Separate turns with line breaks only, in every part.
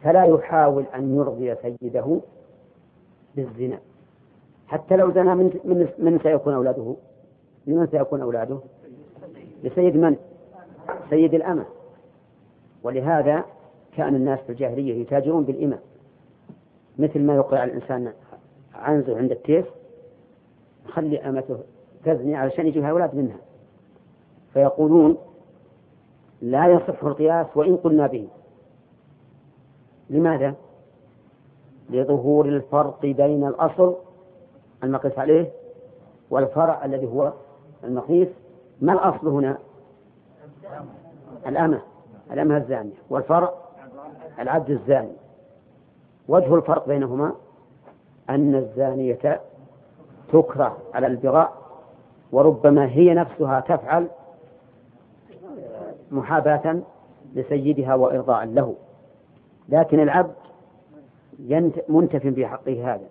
فلا يحاول أن يرضي سيده بالزنا، حتى لو زنى من سيكون أولاده؟ لمن سيكون أولاده؟ لسيد من؟ سيد الأمة. ولهذا كان الناس في الجاهلية يتاجرون بالإمة، مثل ما يوقع الإنسان عنزه عند التيس خلي أمته تزني علشان يجيبها أولاد منها، فيقولون لا يصح القياس وإن قلنا به. لماذا؟ لظهور الفرق بين الأصل المقيس عليه والفرع الذي هو المقيس. ما الأصل هنا؟ الأمة الزانية، والفرع العبد الزاني. وجه الفرق بينهما أن الزانية تكره على البغاء، وربما هي نفسها تفعل محاباة لسيدها وإرضاء له، لكن العبد منتف في حقه هذا.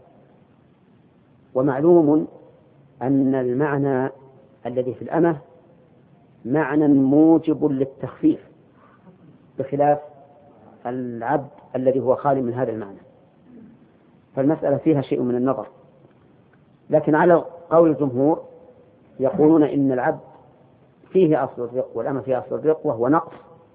ومعلوم أن المعنى الذي في الأمة معنى موجب للتخفيف، بخلاف العبد الذي هو خالي من هذا المعنى، فالمسألة فيها شيء من النظر. لكن على قول الجمهور يقولون إن العبد فيه أصل الرق والأمة فيه أصل الرق وهو نقص،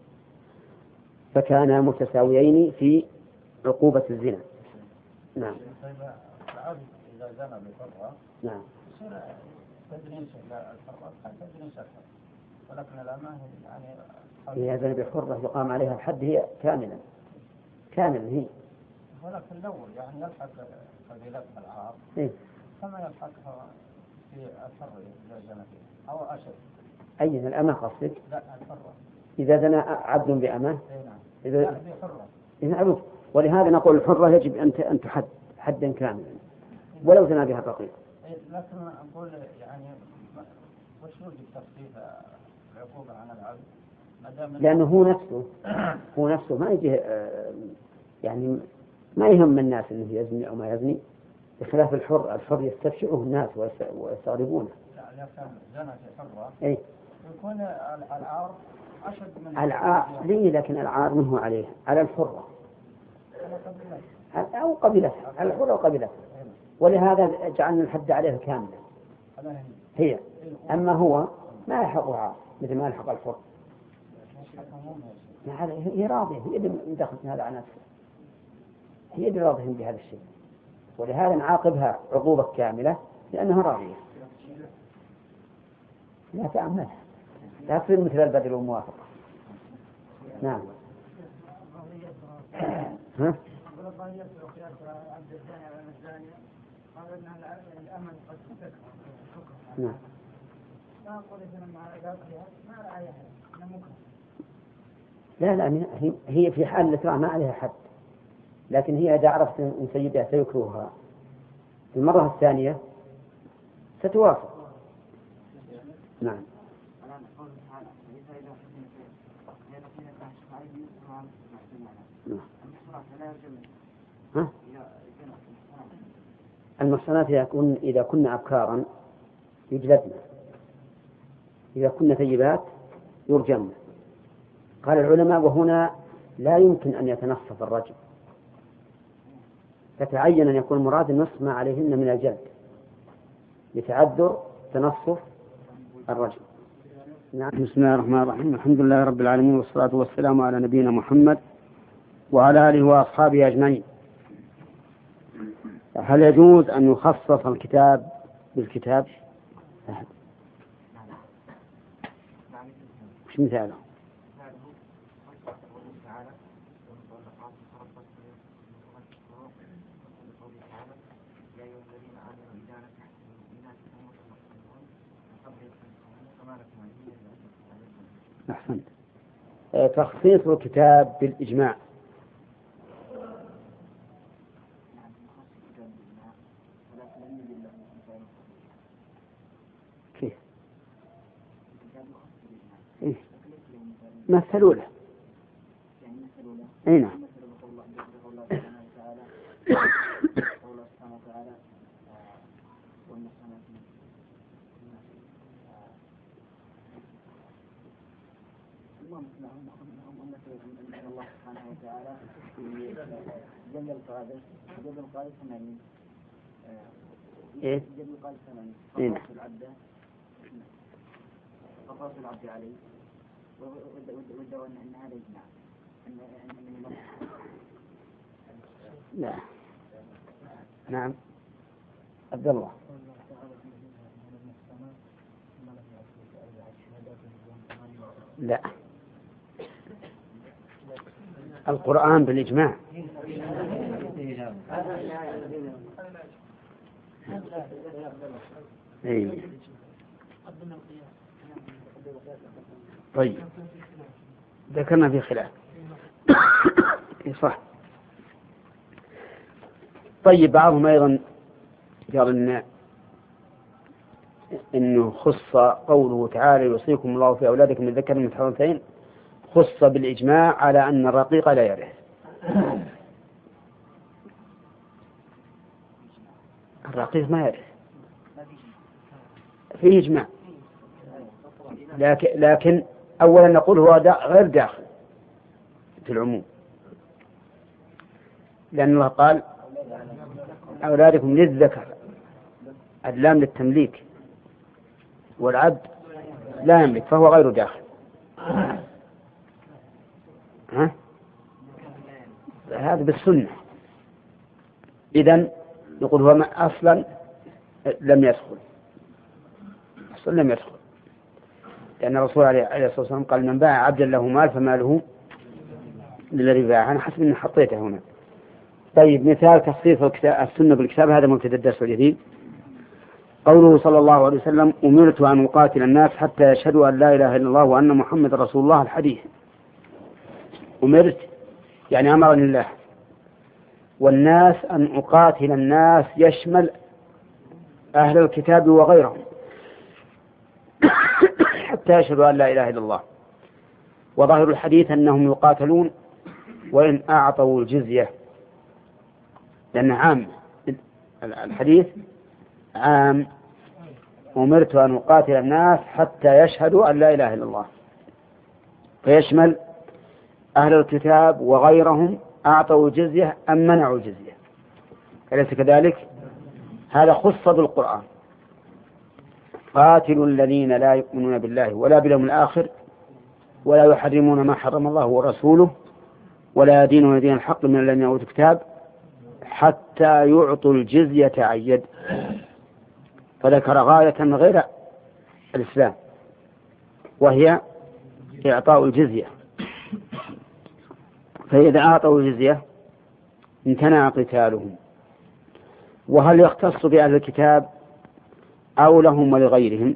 فكانا متساويين في عقوبة الزنا. نعم.
العبد إذا زنى بحرة
نعم
يصير تدريس الحرة تدريس الحر، ولكن الأمة يعني
إذا زنى بحرة يقام عليها الحد هي كاملا هي،
ولكن الأول يعني يلحق قبيلة العار كما يلحقها في الحر إذا زنى فيها أو أشد.
أين الأمة قصدك؟
لا الحرة.
إذا زنى عبد بأمة
إذا بحرة.
إذا ولهذا نقول الحرة يجب أن تحد حدا كاملا ولو زنى بها الرقيق.
لكن أقول يعني وش وجه تخفيف العقوبة عن العبد؟
لأنه هو نفسه ما يجي يعني ما يهم الناس أنه يزني أو ما يزني، بخلاف الحر يستفشعه الناس ويستغربونه.
لا كان زنى في حرة يكون العار أشد من
العار ليه؟ لكن العار منه عليه على الحرة أو قبيلتها، على الحرة وقبيلتها، ولهذا جعلنا الحد عليها كاملا هي. أما هو ما يلحقها عار مثل ما يلحق الحر. هي راضية، هي اللي دخلت هذا على نفسه، هي اللي راضية بهذا الشيء، ولهذا نعاقبها عقوبة كاملة لأنها راضية. لا تأملها، لا تصير مثل البدل والموافقة. نعم. ها؟ نعم. لا هي في حال الإكراه ما عليها حد، لكن هي إذا عرفت أن سيدها سيكرهها في المرة الثانية ستوافق. نعم. المحصنات إذا كنا أبكارا يجلدن، إذا كنا ثيبات يرجمن. قال العلماء وهنا لا يمكن أن يتنصف الرجل، فتعين أن يكون مراد النصف ما عليهن من الجلد لتعذر تنصف الرجل. نعم. بسم الله الرحمن الرحيم، الحمد لله رب العالمين، والصلاة والسلام على نبينا محمد وعلى آله وأصحابه أجمعين. هل يجوز أن يخصص الكتاب بالكتاب؟ مش مثاله؟ أحسنت. تخصيص الكتاب بالإجماع. كيف؟ إيه؟ مثلوا له. أين؟
سبحانه وتعالى جبل القادس ثمانين جبل القادس ثمانين فقاس العبد عليه ودوا أن هذا إجماع
لا نعم عبد الله لا القرآن بالإجماع أي. طيب ذكرنا في خلاف صح. طيب بعضهم أيضا قال إنه خص قوله تعالى يوصيكم الله في أولادكم من ذكر مثل الأنثيين خص بالإجماع على أن الرقيق لا يرث. الرقيق ما يرث فيه إجماع، لكن أولا نقول هو غير داخل في العموم، لأن الله قال أولادكم للذكر، اللام للتمليك، والعبد لا يملك فهو غير داخل. هذا بالسنة. إذن نقول هو أصلا لم يدخل، أصلا لم يدخل، لأن الرسول عليه الصلاة والسلام قال من باع عبدا له مال فماله للذي باعه. أنا حسب أني حطيته هنا. طيب مثال تخصيص السنة بالكتاب، هذا مبتدأ الدرس الجديد. قوله صلى الله عليه وسلم أمرت أن أقاتل الناس حتى يشهدوا أن لا إله إلا الله وأن محمد رسول الله. الحديث أمرت يعني أمرني الله، والناس أن أقاتل الناس يشمل أهل الكتاب وغيرهم حتى يشهدوا أن لا إله إلا الله. وظاهر الحديث أنهم يقاتلون وإن أعطوا الجزية، لأن عام الحديث عام. أمرت أن أقاتل الناس حتى يشهدوا أن لا إله إلا الله، فيشمل أهل الكتاب وغيرهم أعطوا الجزية أم منعوا الجزية، أليس كذلك؟ هذا خص بالقرآن. قاتلوا الذين لا يؤمنون بالله ولا باليوم الآخر ولا يحرمون ما حرم الله ورسوله ولا يدينون دين الحق من الذين أوتوا الكتاب حتى يعطوا الجزية عن يد. فذكر غاية غير الإسلام وهي إعطاء الجزية. فإذا أعطوا الجزية امتنع قتالهم. وهل يختص بأهل الكتاب أو لهم ولغيرهم؟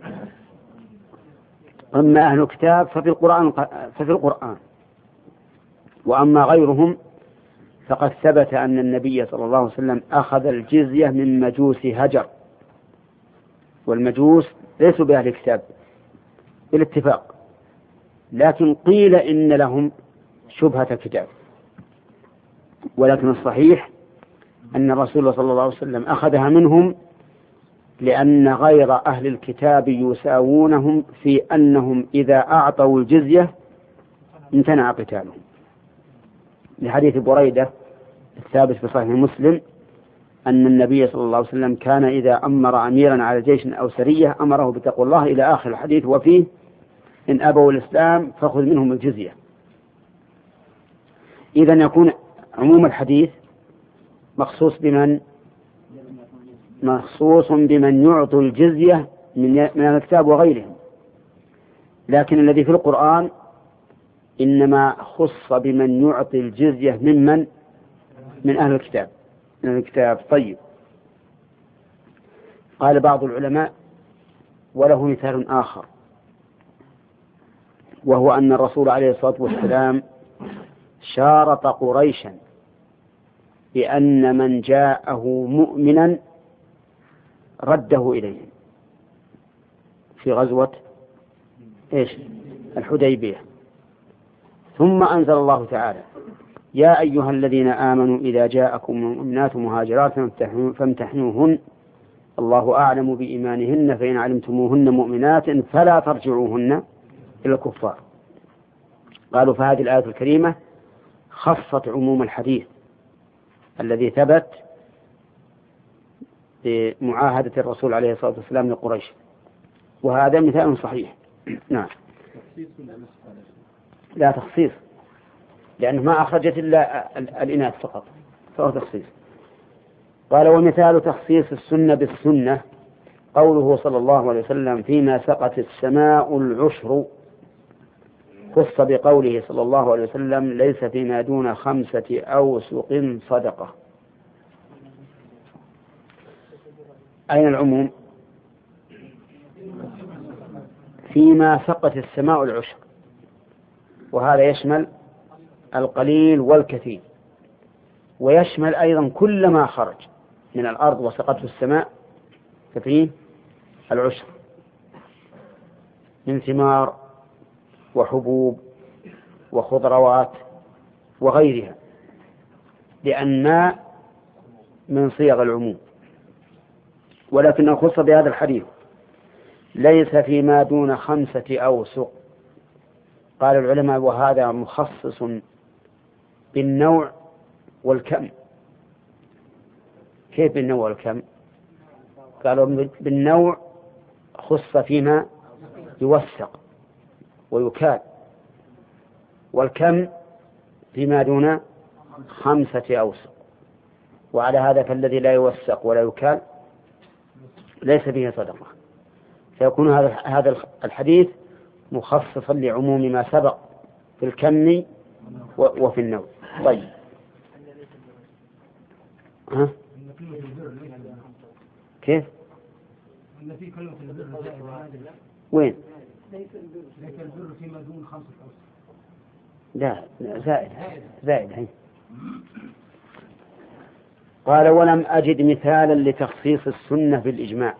أما أهل الكتاب ففي القرآن، وأما غيرهم فقد ثبت أن النبي صلى الله عليه وسلم أخذ الجزية من مجوس هجر، والمجوس ليسوا بأهل الكتاب بالاتفاق، لكن قيل إن لهم شبهة الكتاب. ولكن الصحيح أن الرسول صلى الله عليه وسلم أخذها منهم لأن غير أهل الكتاب يساوونهم في أنهم إذا أعطوا الجزية امتنع قتالهم، لحديث بريدة الثابت في صحيح مسلم أن النبي صلى الله عليه وسلم كان إذا أمر أميرا على جيش أو سرية أمره بتقوى الله إلى آخر الحديث، وفيه إن أبوا الإسلام فخذ منهم الجزية. إذن يكون عموم الحديث مخصوص بمن يعطوا الجزية من الكتاب وغيرهم، لكن الذي في القرآن إنما خص بمن يعطي الجزية من أهل الكتاب من الكتاب. طيب قال بعض العلماء وله مثال آخر، وهو أن الرسول عليه الصلاة والسلام شارط قريشا بأن من جاءه مؤمنا رده إليهم في غزوة الحديبية. ثم أنزل الله تعالى يا أيها الذين آمنوا إذا جاءكم مؤمنات مهاجرات فامتحنوهن الله أعلم بإيمانهن فإن علمتموهن مؤمنات فلا ترجعوهن إلى الكفار. قالوا فهذه الآية الكريمة خصت عموم الحديث الذي ثبت بمعاهدة الرسول عليه الصلاة والسلام لقريش، وهذا مثال صحيح. نعم. لا تخصيص، لأنه ما أخرجت إلا الإناث فقط، فهو تخصيص. قال ومثال تخصيص السنة بالسنة قوله صلى الله عليه وسلم فيما سقت السماء العشر، خص بقوله صلى الله عليه وسلم ليس فيما دون 5 أوسق صدقة. أين العموم؟ فيما سقت السماء العشر، وهذا يشمل القليل والكثير، ويشمل أيضا كل ما خرج من الأرض وسقته السماء ففيه العشر من ثمار وحبوب وخضروات وغيرها، لأن من صيغ العموم. ولكن خص بهذا الحديث ليس فيما دون 5 أوسق. قال العلماء وهذا مخصص بالنوع والكم. كيف بالنوع والكم؟ قالوا بالنوع خص فيما يوثق ويكال، والكم فيما دون 5 أوسق. وعلى هذا فالذي لا يوثق ولا يكال ليس فيه صدقة، فيكون هذا الحديث مخصصا لعموم ما سبق في الكم وفي النوع. طيب ها؟ كيف؟ وين؟ ليس البر فيما دون 5 أوسق. لا زائد هي. قال ولم أجد مثالا لتخصيص السنة بالإجماع،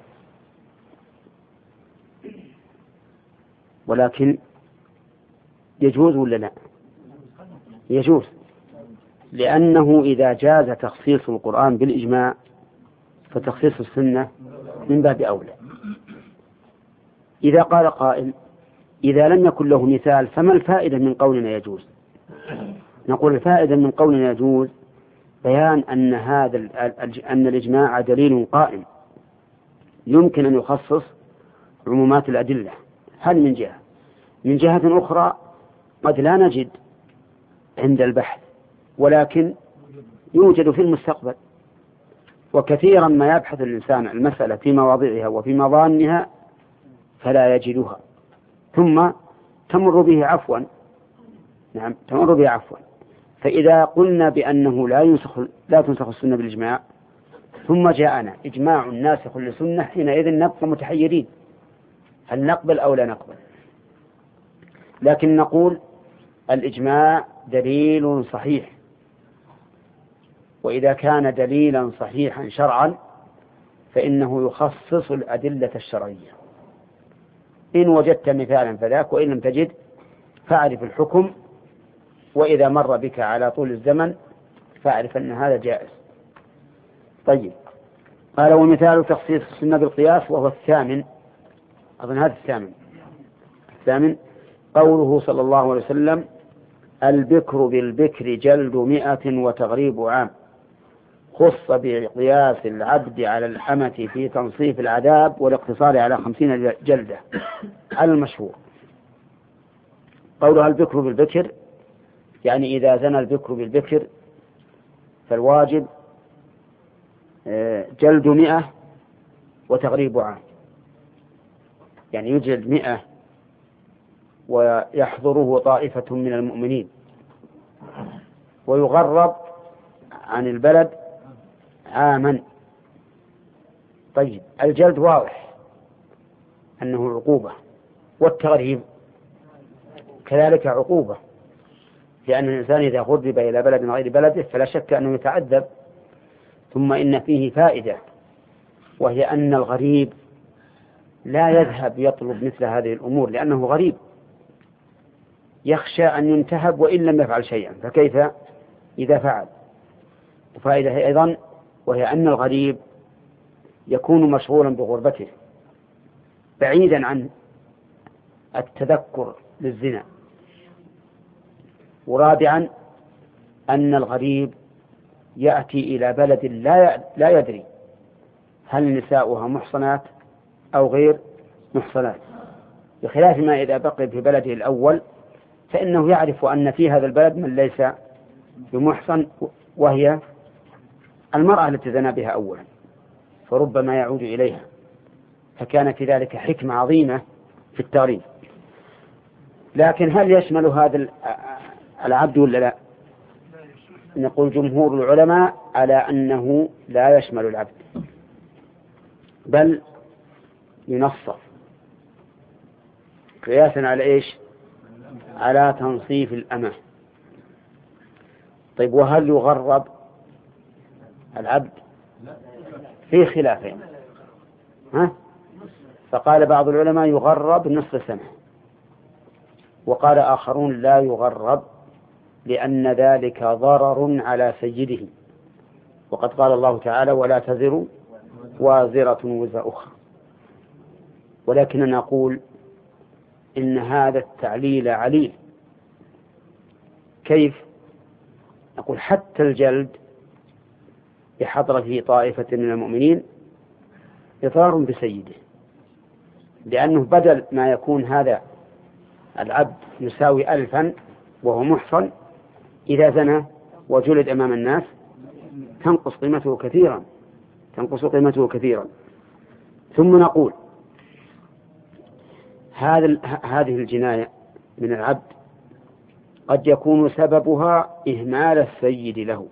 ولكن يجوز ولا لا؟ يجوز، لأنه إذا جاز تخصيص القرآن بالإجماع فتخصيص السنة من باب أولى. إذا قال قائل إذا لم يكن له مثال فما الفائدة من قولنا يجوز؟ نقول الفائدة من قولنا يجوز بيان أن الإجماع دليل قائم يمكن أن يخصص عمومات الأدلة. هذا من جهة. من جهة أخرى قد لا نجد عند البحث، ولكن يوجد في المستقبل، وكثيرا ما يبحث الإنسان المسألة في مواضعها وفي مظانها فلا يجدها، ثم تمر به عفوا. نعم تمر به عفوا. فإذا قلنا بأنه لا تنسخ السنة بالإجماع ثم جاءنا إجماع ناسخ للسنة، حينئذ نبقى متحيرين هل نقبل أو لا نقبل. لكن نقول الإجماع دليل صحيح، وإذا كان دليلا صحيحا شرعا فإنه يخصص الأدلة الشرعية. إن وجدت مثالا فذاك، وإن لم تجد فاعرف الحكم، وإذا مر بك على طول الزمن فاعرف أن هذا جائز. طيب قال ومثال تخصيص السنة بالقياس وهو الثامن، أظن هذا الثامن قوله صلى الله عليه وسلم البكر بالبكر جلد 100 وتغريب عام، خص بقياس العبد على الأمة في تنصيف العذاب والاقتصار على 50 جلدة على المشهور. قولها البكر بالبكر يعني إذا زنى البكر بالبكر فالواجب جلد 100 وتغريب عام، يعني يجلد 100 ويحضره طائفة من المؤمنين، ويغرب عن البلد عاما. طيب الجلد واضح أنه عقوبة، والتغريب كذلك عقوبة، لأن الإنسان إذا غرب إلى بلد غير بلده فلا شك أنه يتعذب. ثم إن فيه فائدة، وهي أن الغريب لا يذهب يطلب مثل هذه الأمور لأنه غريب، يخشى أن ينتهب وإن لم يفعل شيئا، فكيف إذا فعل؟ وفائدة أيضا وهي أن الغريب يكون مشغولا بغربته بعيدا عن التذكر للزنا. ورابعا أن الغريب يأتي إلى بلد لا يدري هل نساؤها محصنات أو غير محصنات، بخلاف ما إذا بقي في بلده الأول فإنه يعرف أن في هذا البلد من ليس بمحصن، وهي المرأة التي زنى بها أولا، فربما يعود إليها، فكان في ذلك حكمة عظيمة في التغريب. لكن هل يشمل هذا العبد ولا لا؟ نقول جمهور العلماء على أنه لا يشمل العبد، بل ينصف قياسا على إيش؟ على تنصيف الأمة. طيب وهل يغرب العبد؟ في خلافين، فقال بعض العلماء يغرب نصف سنة، وقال آخرون لا يغرب لأن ذلك ضرر على سيده، وقد قال الله تعالى ولا تزر وازرة وزر أخرى. ولكن نقول إن هذا التعليل عليل. كيف؟ نقول حتى الجلد بحضرة طائفة من المؤمنين إضرار بسيده، لأنه بدل ما يكون هذا العبد يساوي 1000 وهو محصن، إذا زنى وجلد أمام الناس تنقص قيمته كثيرا. ثم نقول هذه الجناية من العبد قد يكون سببها إهمال السيد له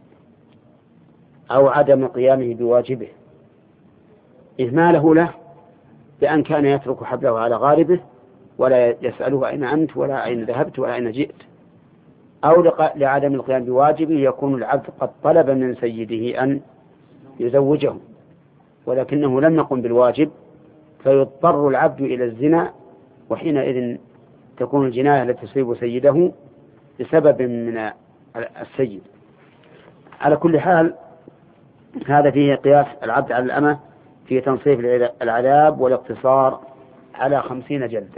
أو عدم قيامه بواجبه. إهماله له بأن كان يترك حبله على غاربه ولا يسأله أين أنت ولا أين ذهبت ولا أين جئت، أو لعدم القيام بواجبه يكون العبد قد طلب من سيده أن يزوجه ولكنه لم يقم بالواجب، فيضطر العبد إلى الزنا، وحينئذ تكون الجناية التي تصيب سيده بسبب من السيد. على كل حال هذا فيه قياس العبد على الأمة في تنصيف العذاب والاقتصار على 50 جلدة.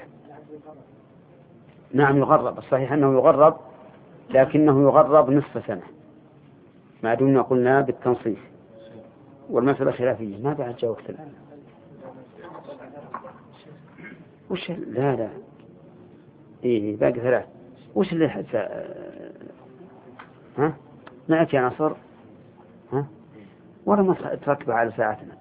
نعم يغرب، الصحيح أنه يغرب، لكنه يغرب نصف سنة ما دمنا قلنا بالتنصيف، والمسألة خلافية. ما بعد جاء وقت الآن. وش لا إيه باقي 3. وش اللي نأتي يا نصر ولا ما تركبها على ساعتنا.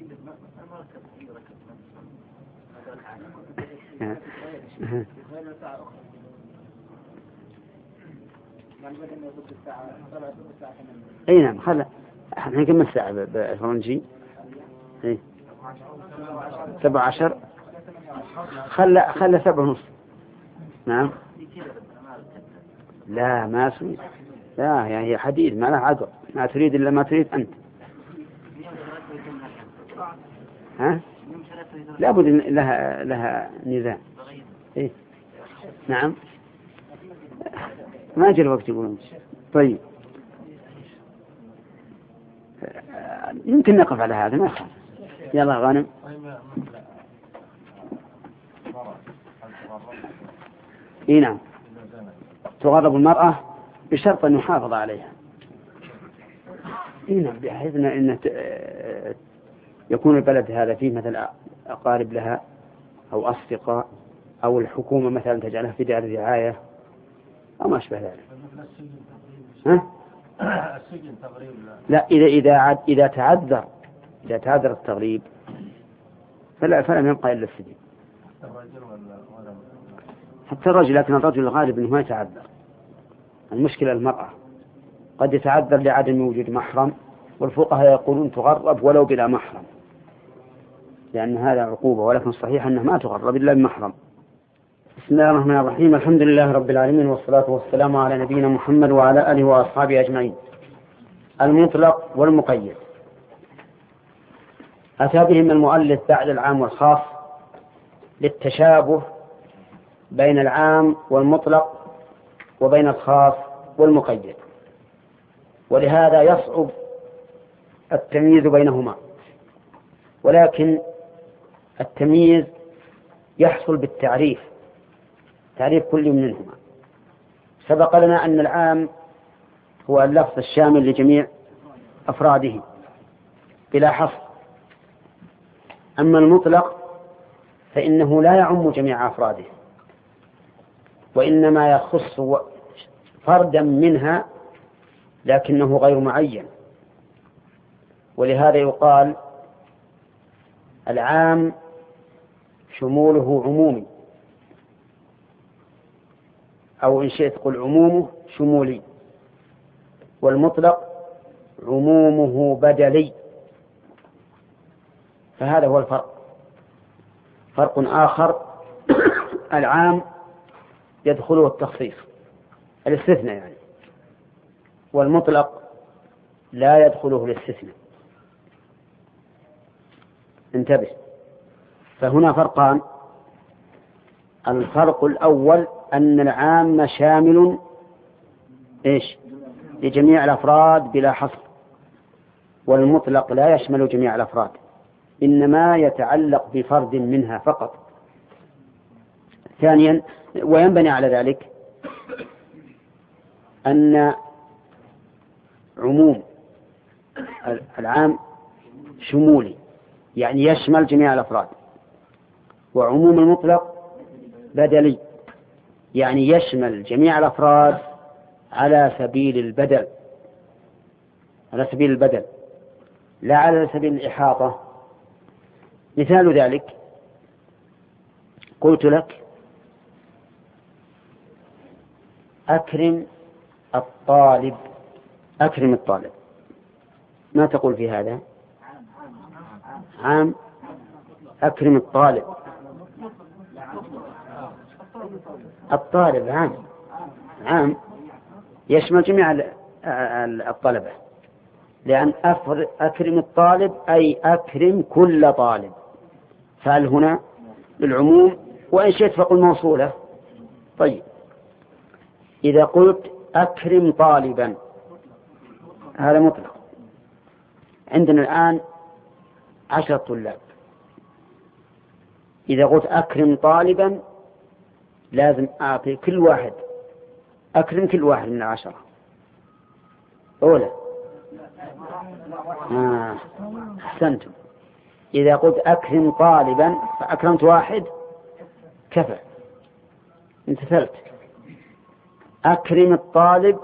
اي نعم، خلى احنا كم الساعة بالفرنجي؟ 17. خلى 7:30. نعم. لا ما اسمي، لا هي حديد ما لها عقل، ما تريد إلا ما تريد أنت. لابد لها نظام. إيه؟ نعم ما جاء الوقت يقولون. طيب يمكن نقف على هذا ما يخالف. يلا غانم. إيه نعم تغرب المرأة بشرط أن يحافظ عليها. إيه نعم بحيث أن يكون البلد هذا فيه مثلا أقارب لها أو أصدقاء أو الحكومة مثلا تجعلها في دار رعاية أو ما أشبه ذلك.
السجن تغريب
لا إذا تعذر التغريب فلم يبقى إلا السجن. حتى الرجل، لكن الرجل الغالب أنه ما يتعذر. المشكلة المرأة قد يتعذر لعدم وجود محرم، والفقهاء يقولون تغرب ولو بلا محرم لأن هذا عقوبة، ولكن الصحيح أنه ما تغرب إلا بمحرم. بسم الله الرحمن الرحيم. الحمد لله رب العالمين، والصلاة والسلام على نبينا محمد وعلى آله وأصحابه أجمعين. المطلق والمقيد أتى بهم المؤلف بعد العام والخاص للتشابه بين العام والمطلق وبين الخاص والمقيد، ولهذا يصعب التمييز بينهما، ولكن التمييز يحصل بالتعريف، تعريف كل منهما. سبق لنا أن العام هو اللفظ الشامل لجميع أفراده بلا حصر. أما المطلق فإنه لا يعم جميع أفراده، وإنما يخص فردا منها لكنه غير معين. ولهذا يقال العام شموله عمومي، أو إن شئت قل عمومه شمولي، والمطلق عمومه بدلي. فهذا هو الفرق. فرق آخر العام يدخله التخصيص الاستثناء يعني، والمطلق لا يدخله الاستثناء. انتبه، فهنا فرقان. الفرق الأول أن العام شامل لجميع الأفراد بلا حصر، والمطلق لا يشمل جميع الأفراد، إنما يتعلق بفرد منها فقط. ثانيا، وينبني على ذلك أن عموم العام شمولي يعني يشمل جميع الأفراد، وعموم المطلق بدلي يعني يشمل جميع الأفراد على سبيل البدل، على سبيل البدل لا على سبيل الإحاطة. مثال ذلك قلت لك أكرم الطالب، أكرم الطالب، ما تقول في هذا؟ عام. أكرم الطالب، الطالب عام، عام يشمل جميع الطلبة، لأن أكرم الطالب أي أكرم كل طالب، فعل هنا للعموم، وإن شئت فقل موصولة. طيب، إذا قلت أكرم طالبا هذا مطلق. عندنا الآن 10 طلاب، إذا قلت أكرم طالبا لازم أعطي كل واحد، أكرم كل واحد من 10 أولى. أحسنتم. إذا قلت أكرم طالبا فأكرمت واحد كفى، امتثلت. أكرم الطالب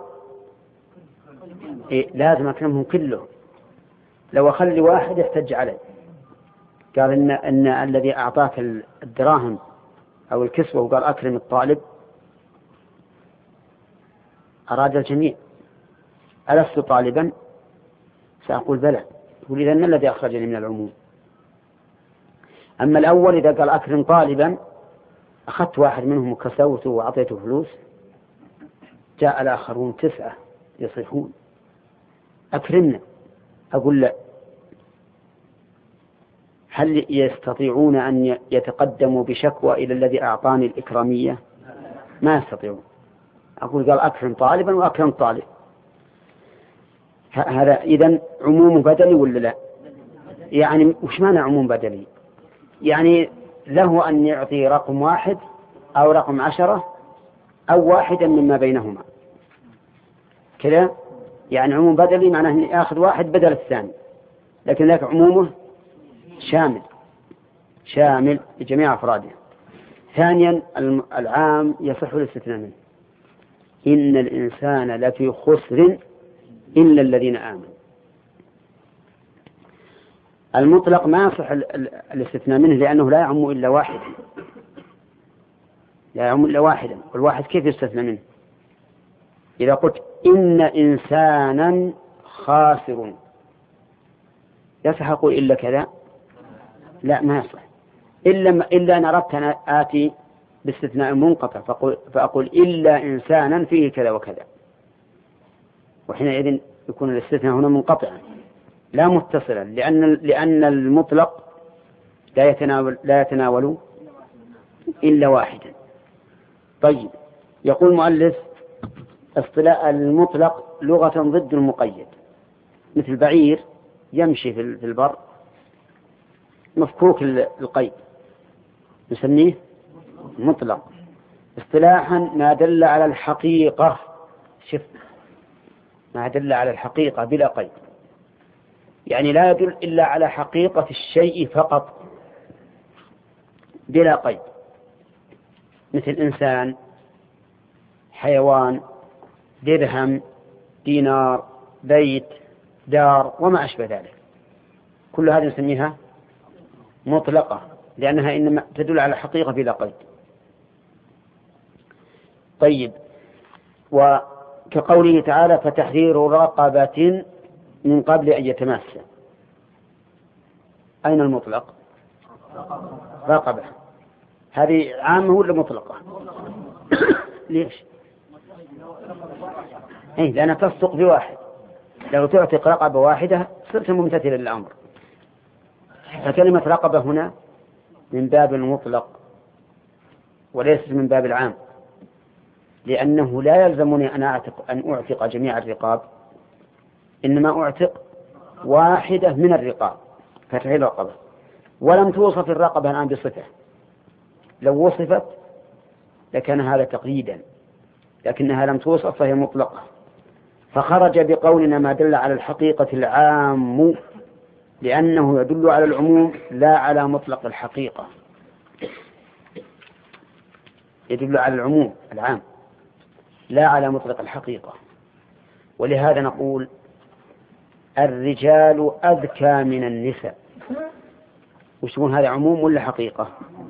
لازم أكرمهم كلهم، لو أخلي واحد يحتج علي، قال إن الذي أعطاك الدراهم أو الكسوة وقال أكرم الطالب أراد الجميع، ألست طالبا؟ سأقول بلى، يقول إذن ما الذي أخرجني من العموم؟ أما الأول إذا قال أكرم طالبا أخذت واحد منهم وكسوته وأعطيته فلوس، جاء الآخرون 9 يصيحون أكرمنا، أقول لا. هل يستطيعون أن يتقدموا بشكوى إلى الذي أعطاني الإكرامية؟ ما يستطيعون. أقول قال أكرم طالبا وأكرم طالب. هذا إذن عموم بدلي ولا لا؟ يعني وش معنى عموم بدلي؟ يعني له أن يعطي رقم 1 أو رقم 10 أو واحدا مما بينهما كذا. يعني عموم بدلي معناه أن يأخذ واحد بدل الثاني، لكن ذاك عمومه شامل لجميع أفراده. ثانيا، العام يصح الاستثناء منه، إن الإنسان لفي خسر إلا الذين آمنوا. المطلق ما يصح الاستثناء منه لأنه لا يعم إلا واحدا، لا يعم إلا واحدا، والواحد كيف يستثنى منه؟ إذا قلت إن إنسانا خاسر يصح أقول إلا كذا؟ لا، ما يصح، إلا أن أردت أن آتي باستثناء منقطع فأقول إلا إنسانا فيه كذا وكذا، وحينئذ يكون الاستثناء هنا منقطعا لا متصلا، لأن المطلق لا يتناول إلا واحدا. طيب، يقول المؤلف اصطلاح المطلق لغة ضد المقيد، مثل بعير يمشي في البر مفكوك القيد نسميه مطلق. اصطلاحا ما دل على الحقيقة، شف ما دل على الحقيقة بلا قيد، يعني لا يدل إلا على حقيقة الشيء فقط بلا قيد، مثل إنسان، حيوان، درهم، دينار، بيت، دار، وما أشبه ذلك. كل هذه نسميها مطلقة، لأنها إنما تدل على حقيقة بلا قيد. طيب، وكقوله تعالى فتحرير رقبة من قبل أن يتماسا، أين المطلق؟ رقبة، هذه عامة ولا مطلقة؟ ليش؟ لأنها تصدق بواحد، لو تعتق رقبة واحدة صرت ممتثلا للأمر. فكلمة رقبة هنا من باب المطلق وليست من باب العام، لأنه لا يلزمني أن أعتق جميع الرقاب، إنما أعتق واحدة من الرقاب فتحرير رقبة. ولم توصف الرقبة الآن بصفة، لو وصفت لكان هذا تقييدا، لكنها لم توصف فهي مطلقة، فخرج بقولنا ما دل على الحقيقة العام، لأنه يدل على العموم لا على مطلق الحقيقة، يدل على العموم العام لا على مطلق الحقيقة. ولهذا نقول الرجال أذكى من النساء. وش تقول، هذا عموم ولا حقيقة؟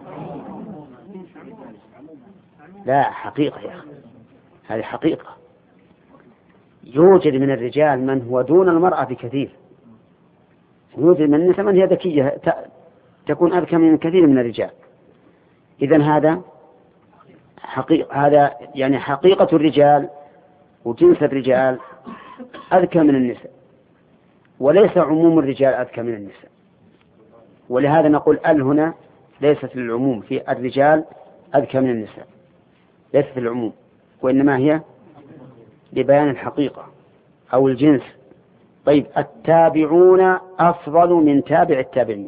لا، حقيقة يا أخي، هذه حقيقة. يوجد من الرجال من هو دون المرأة بكثير، يوجد من النساء من هي ذكية تكون أذكى من كثير من الرجال. إذن هذا حقيقة، هذا يعني حقيقة الرجال وجنس الرجال أذكى من النساء، وليس عموم الرجال أذكى من النساء. ولهذا نقول هنا ليست للعموم في الرجال أذكى من النساء، ليست للعموم، وإنما هي لبيان الحقيقة أو الجنس. طيب، التابعون أفضل من تابع التابعين،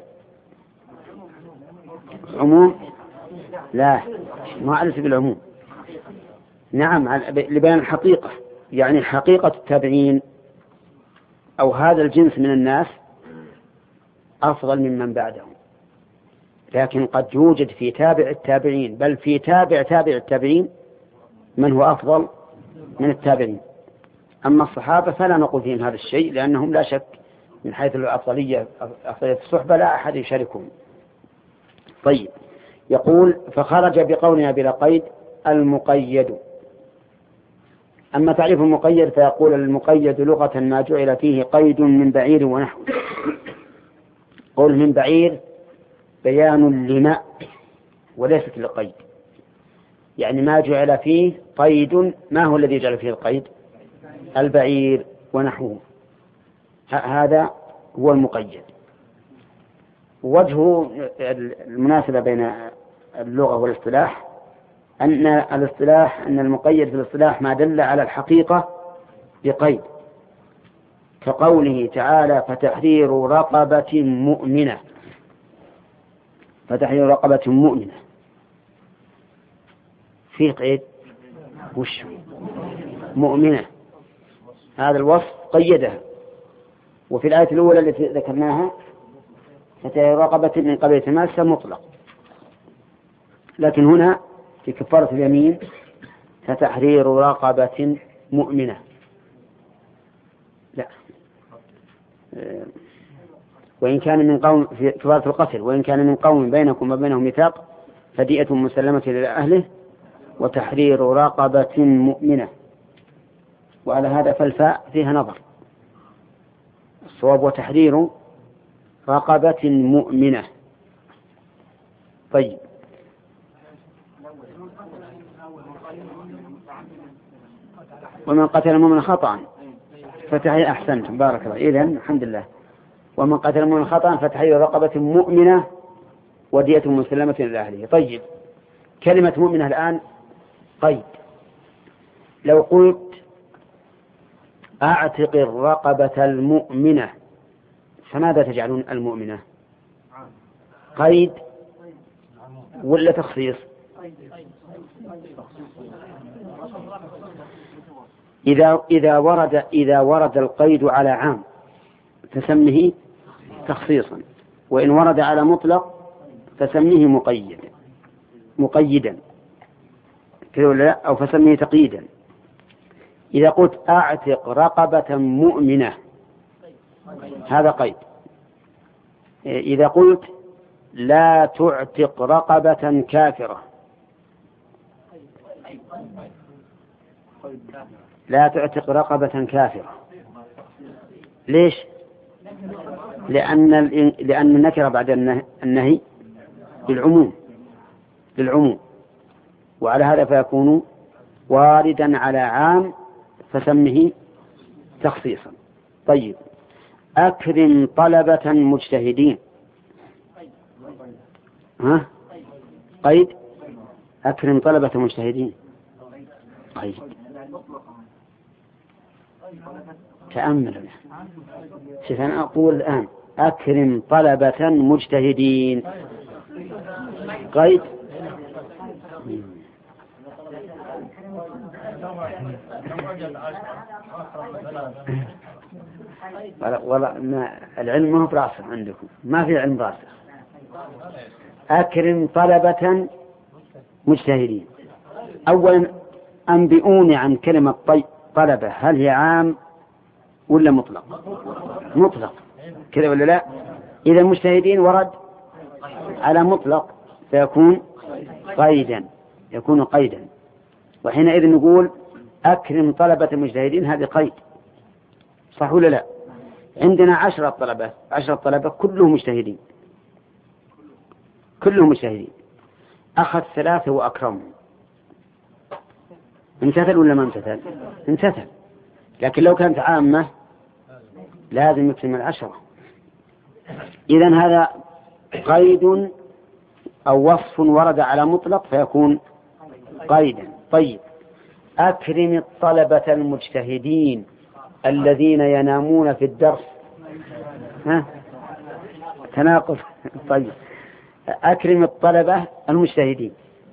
عموم؟ لا، ما على سبيل العموم، نعم، لبيان الحقيقة، يعني حقيقة التابعين أو هذا الجنس من الناس أفضل ممن بعدهم. لكن قد يوجد في تابع التابعين، بل في تابع التابعين، من هو أفضل من التابعين. أما الصحابة فلا نقول فيهم هذا الشيء، لأنهم لا شك من حيث الأفضلية الصحبة لا أحد يشاركهم. طيب، يقول فخرج بقولنا بلا قيد المقيد. أما تعريف المقيد فيقول المقيد لغة ما جعل فيه قيد من بعير ونحو. قول من بعير بيان لما وليست للقيد، يعني ما جعل فيه قيد. ما هو الذي جعل فيه القيد؟ البعير ونحوه، هذا هو المقيد. وجه المناسبة بين اللغة والاصطلاح أن الاصطلاح أن المقيد في الاصطلاح ما دل على الحقيقة بقيد، كقوله تعالى فتحرير رقبة مؤمنة. فتحرير رقبة مؤمنة في قيد، وش مؤمنة؟ هذا الوصف قيدها. وفي الآية الأولى التي ذكرناها فتحرير رقبة من قبل تماسا مطلق، لكن هنا في كفارة اليمين فتحرير رقبة مؤمنة. لا، وإن كان من قوم في كفارة القتل، وإن كان من قوم بينكم وبينهم ميثاق فدية مسلمة إلى أهله وتحرير رقبة مؤمنة. وعلى هذا فالفاء فيها نظر، الصواب وتحرير رقبة مؤمنة. طيب، ومن قتل مؤمنا خطأ فتحرير، أحسنتم بارك الله، إذن الحمد لله. ومن قتل مؤمنا خطأ فتحرير رقبة مؤمنة ودية مسلمة إلى أهله. طيب، كلمة مؤمنة الآن قيد. لو قلت أعتق الرقبة المؤمنة فماذا تجعلون المؤمنة؟ قيد ولا تخصيص؟ إذا ورد القيد على عام فسمه تخصيصا، وإن ورد على مطلق فسميه مقيدا كذا ولا لا؟ أو فسميه تقييدا. إذا قلت أعتق رقبة مؤمنة هذا قيد. إذا قلت لا تعتق رقبة كافرة، لا تعتق رقبة كافرة، ليش؟ لأن النكرة بعد النهي للعموم، وعلى هذا فيكون واردا على عام فسمه تخصيصا. طيب، أكرم طلبة مجتهدين، قيد. أكرم طلبة مجتهدين قيد. تأمل. شوف أنا أقول الآن أكرم طلبة مجتهدين قيد. والله ما العلم ما هو براسخ عندكم، ما في علم راسخ. أكرم طلبة مجتهدين. أولا أنبئوني عن كلمة طلبة، هل هي عام ولا مطلق كذا ولا لا؟ إذا المجتهدين ورد على مطلق فيكون قيدا، وحينئذ نقول أكرم طلبة المجتهدين، هذا قيد، صح ولا لا؟ عندنا 10 طلبة كلهم مجتهدين، أخذ 3 وأكرمهم، امتثل ولا ما امتثل؟ لكن لو كانت عامة لازم يكتمل 10. إذن هذا قيد أو وصف ورد على مطلق فيكون قيدا. طيب، أكرم الطلبة المجتهدين الذين ينامون في الدرس، تناقض. طيب، أكرم الطلبة المجتهدين،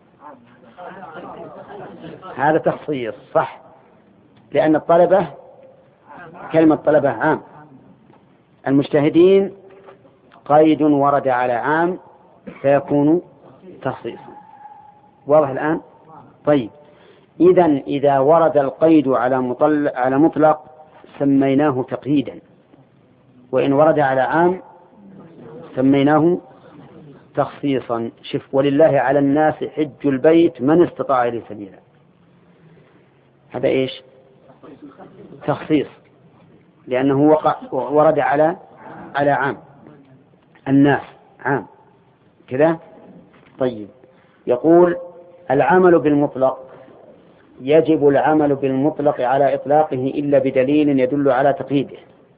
هذا تخصيص، صح، لأن الطلبة كلمة طلبة عام، المجتهدين قيد ورد على عام فيكون تخصيصا. واضح الآن؟ طيب، إذا ورد القيد على مطلق سميناه تقييدا، وإن ورد على عام سميناه تخصيصا. شف، ولله على الناس حج البيت من استطاع إليه سبيلا، هذا إيش؟ تخصيص، لأنه ورد على عام، الناس عام كذا. طيب، يقول العمل بالمطلق، يجب العمل بالمطلق على إطلاقه إلا بدليل يدل على تقييده.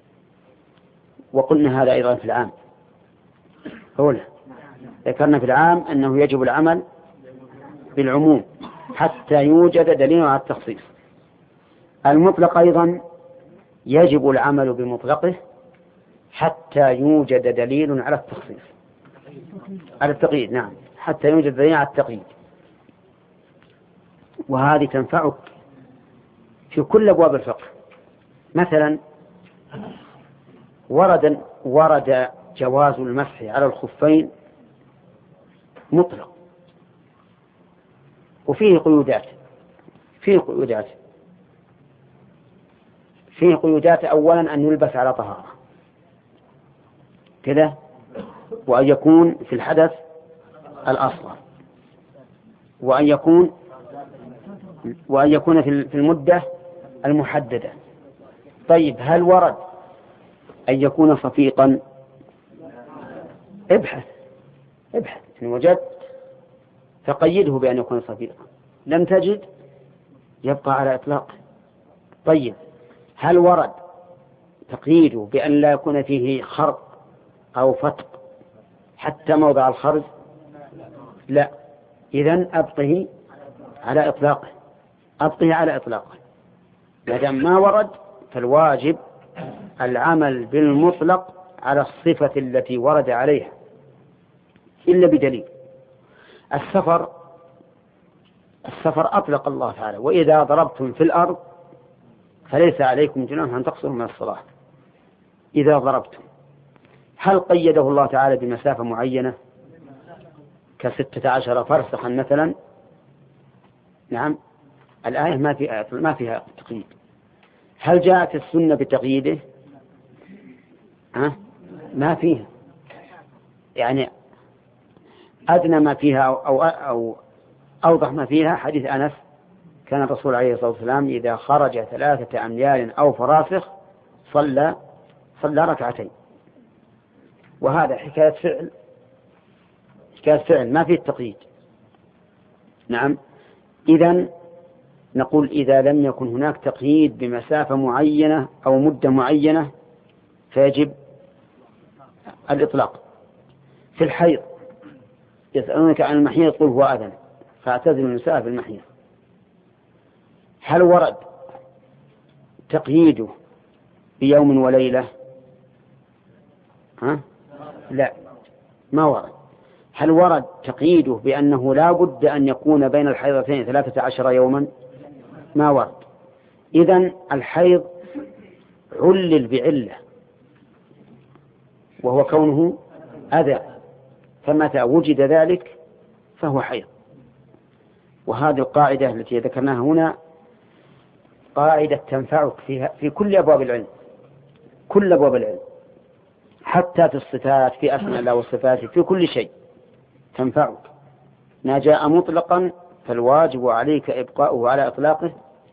وقلنا هذا أيضا في العام، ذكرنا في العام أنه يجب العمل بالعموم حتى يوجد دليل على التخصيص. المطلق أيضا يجب العمل بمطلقه حتى يوجد دليل على التخصيص، على التقييد، نعم، حتى يوجد دليل على التقييد. وهذه تنفعك في كل أبواب الفقه. مثلا ورد جواز المسح على الخفين مطلق، وفيه قيودات. أولا أن يلبس على طهارة كذا، وأن يكون في الحدث الأصغر، وأن يكون في المدة المحددة. طيب، هل ورد أن يكون صفيقا؟ ابحث إن وجدت فقيده بأن يكون صفيقا، لم تجد يبقى على إطلاقه. طيب، هل ورد تقييده بأن لا يكون فيه خرق أو فتق حتى موضع الخرج؟ لا، إذن أبقه على إطلاقه. لأن ما ورد فالواجب العمل بالمطلق على الصفة التي ورد عليها إلا بدليل. السفر أطلق الله تعالى: وإذا ضربتم في الأرض فليس عليكم جناح أن تقصروا من الصلاة إذا ضربتم. هل قيده الله تعالى بمسافة معينة ك16 فرسخا مثلا؟ نعم، الآية ما فيها تقييد. هل جاءت السنة بتقييده؟ ما فيها. يعني أدنى ما فيها أو أوضح ما فيها حديث أنس: كان الرسول عليه الصلاة والسلام إذا خرج 3 أميال أو فراسخ صلى ركعتين. وهذا حكاية فعل ما فيه التقييد. نعم. إذن نقول إذا لم يكن هناك تقييد بمسافة معينة أو مدة معينة فيجب الإطلاق. في الحيض يسألونك عن المحيض قل هو أذن فاعتزلوا النساء في المحيض. هل ورد تقييده بيوم وليلة؟ لا، ما ورد. هل ورد تقييده بأنه لا بد أن يكون بين الحيضتين 13 يوما؟ ما ورد. إذن الحيض علل بعلة وهو كونه أذى، فمتى وجد ذلك فهو حيض. وهذه القاعدة التي ذكرناها هنا قاعدة تنفعك في كل أبواب العلم، كل أبواب العلم، حتى في الصفات، في أسماء الله والصفات، في كل شيء تنفعك. ما جاء مطلقا فالواجب عليك إبقاؤه على إطلاقه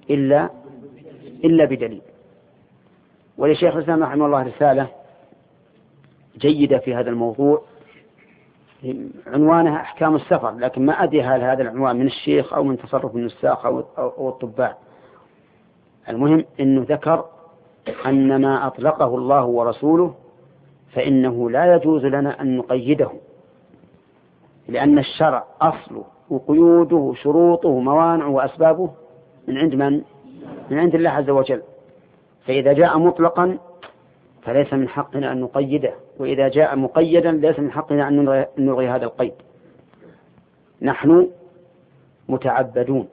إلا بدليل. ولشيخ الإسلام رحمه الله رسالة جيدة في هذا الموضوع عنوانها أحكام السفر، لكن ما أدري هل هذا العنوان من الشيخ أو من تصرف النساخ أو الطباع. المهم أنه ذكر أن ما أطلقه الله ورسوله فإنه لا يجوز لنا أن نقيده، لأن الشرع أصله وقيوده شروطه موانعه وأسبابه من عند من؟ من عند الله عز وجل. فإذا جاء مطلقا فليس من حقنا أن نقيده، وإذا جاء مقيدا ليس من حقنا أن نلغي هذا القيد. نحن متعبدون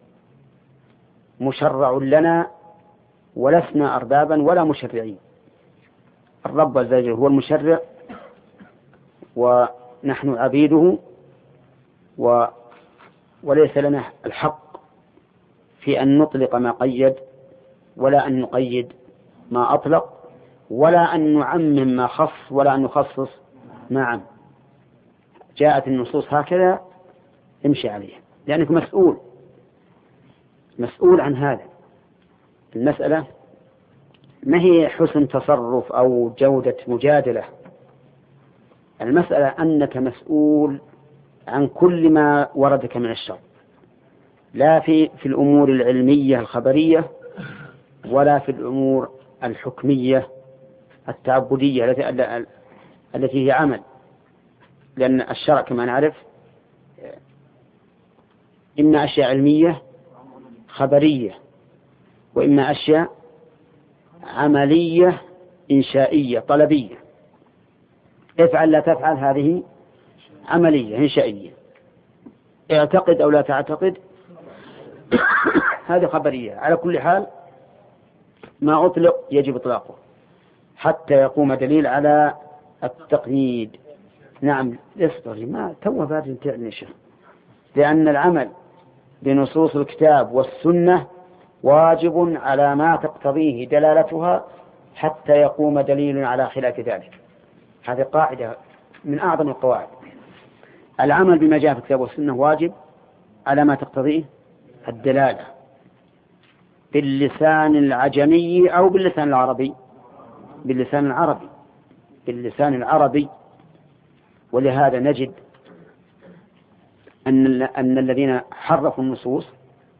مشرع لنا ولسنا أربابا ولا مشرعين. الرب عز وجل هو المشرع ونحن عبيده، وليس لنا الحق في أن نطلق ما قيد ولا أن نقيد ما أطلق، ولا أن نعمم ما خص ولا أن نخصص ما عم. جاءت النصوص هكذا امشي عليها، لأنك مسؤول عن هذا. المسألة ما هي حسن تصرف أو جودة مجادلة، المسألة أنك مسؤول عن كل ما وردك من الشرع، لا في الأمور العلمية الخبرية ولا في الأمور الحكمية التعبدية التي هي عمل. لأن الشرع كما نعرف إما أشياء علمية خبرية، وإما أشياء عملية إنشائية طلبية. افعل لا تفعل هذه عملية إنشائية، اعتقد أو لا تعتقد هذه خبرية. على كل حال ما أطلق يجب إطلاقه حتى يقوم دليل على التقييد. نعم اصبري ما توه بعد تعنيشه، لأن العمل بنصوص الكتاب والسنة واجب على ما تقتضيه دلالتها حتى يقوم دليل على خلاف ذلك. هذه قاعدة من أعظم القواعد. العمل بما جاء في الكتاب والسنة واجب على ما تقتضيه الدلالة باللسان العجمي أو باللسان العربي. باللسان العربي. ولهذا نجد أن الذين حرفوا النصوص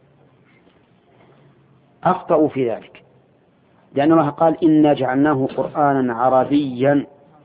أخطأوا في ذلك، لأن الله قال إنا جعلناه قرآنا عربيا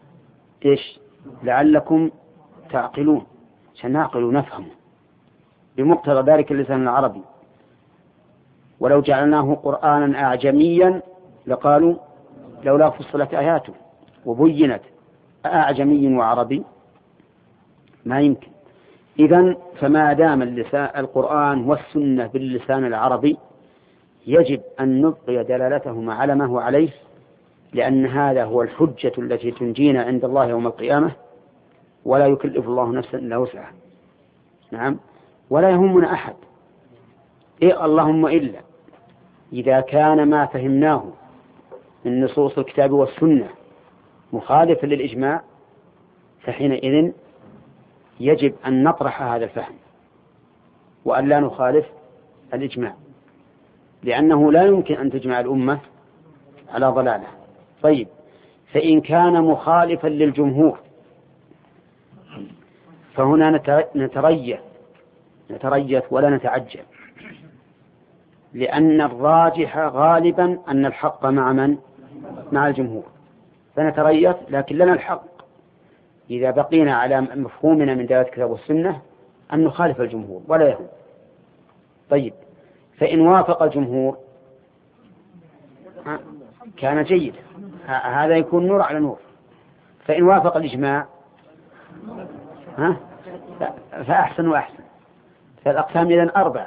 لعلكم تعقلون، سنعقل ونفهم بمقتضى ذلك اللسان العربي. ولو جعلناه قرآنا أعجميا لقالوا لولا فصلت آياته وبينت أعجمي وعربي، ما يمكن. إذن فما دام القرآن والسنة باللسان العربي يجب أن نبقي دلالتهما على ما هو عليه، لأن هذا هو الحجة التي تنجينا عند الله يوم القيامة، ولا يكلف الله نفسا إلا وسعها. نعم. ولا يهمنا أحد اللهم إلا إذا كان ما فهمناه من نصوص الكتاب والسنة مخالفا للإجماع، فحينئذ يجب أن نطرح هذا الفهم وأن لا نخالف الإجماع، لأنه لا يمكن أن تجمع الأمة على ضلالة. طيب، فإن كان مخالفا للجمهور فهنا نتريث ولا نتعجل، لأن الراجح غالبا أن الحق مع من؟ مع الجمهور، فنتريث لكن لنا الحق إذا بقينا على مفهومنا من دلالة الكتاب والسنة أن نخالف الجمهور ولا يهم. طيب، فإن وافق الجمهور كان جيد، هذا يكون نور على نور. فإن وافق الإجماع فأحسن وأحسن. فالأقسام إذن 4: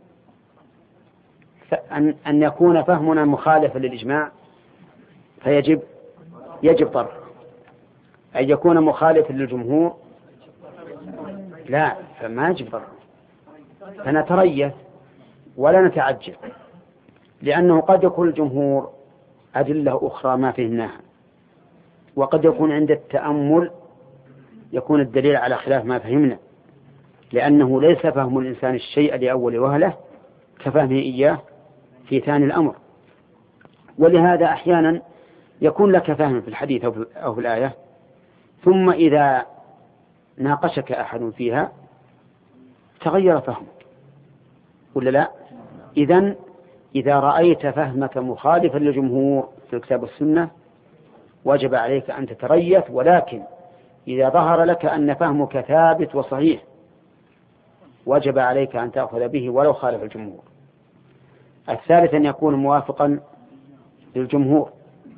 أن يكون فهمنا مخالفا للإجماع فيجب طرح، أن يكون مخالفا للجمهور لا، فما يجب طرح، فنتريث ولا نتعجل، لأنه قد يكون الجمهور أدلة أخرى ما فهمناها، وقد يكون عند التأمل يكون الدليل على خلاف ما فهمنا، لأنه ليس فهم الإنسان الشيء لأول وهلة كفهمه إياه في ثاني الأمر. ولهذا أحيانا يكون لك فهم في الحديث أو في الآية، ثم إذا ناقشك أحد فيها تغير فهمك، ولا لا؟ إذن إذا رأيت فهمك مخالفا للجمهور في الكتاب والسنة وجب عليك أن تتريث، ولكن إذا ظهر لك أن فهمك ثابت وصحيح وجب عليك أن تأخذ به ولو خالف الجمهور. الثالث أن يكون موافقا للجمهور،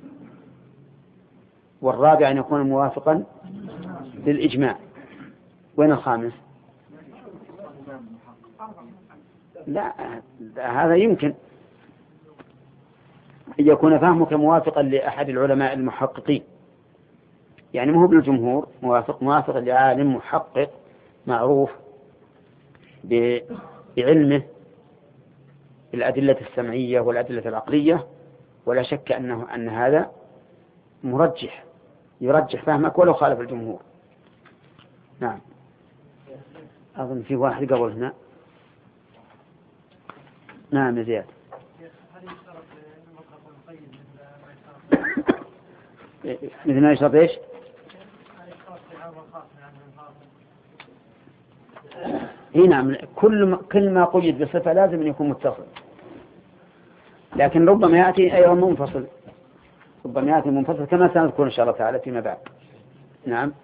والرابع أن يكون موافقا للإجماع. وين الخامس؟ لا، هذا يمكن أن يكون فهمك موافقا لأحد العلماء المحققين، يعني مو بالجمهور، موافق لعالم محقق معروف بعلمه بالأدلة السمعية والأدلة العقلية، ولا شك أن هذا يرجح فهمك ولو خالف الجمهور. نعم. أظن في واحد قبل هنا. نعم يا زياد. مثل ما يشرب إيش؟ نعم، كل ما قيد بصفة لازم أن يكون متصل، لكن ربما يأتي أيضا منفصل، كما سنذكر إن شاء الله تعالى فيما بعد. نعم.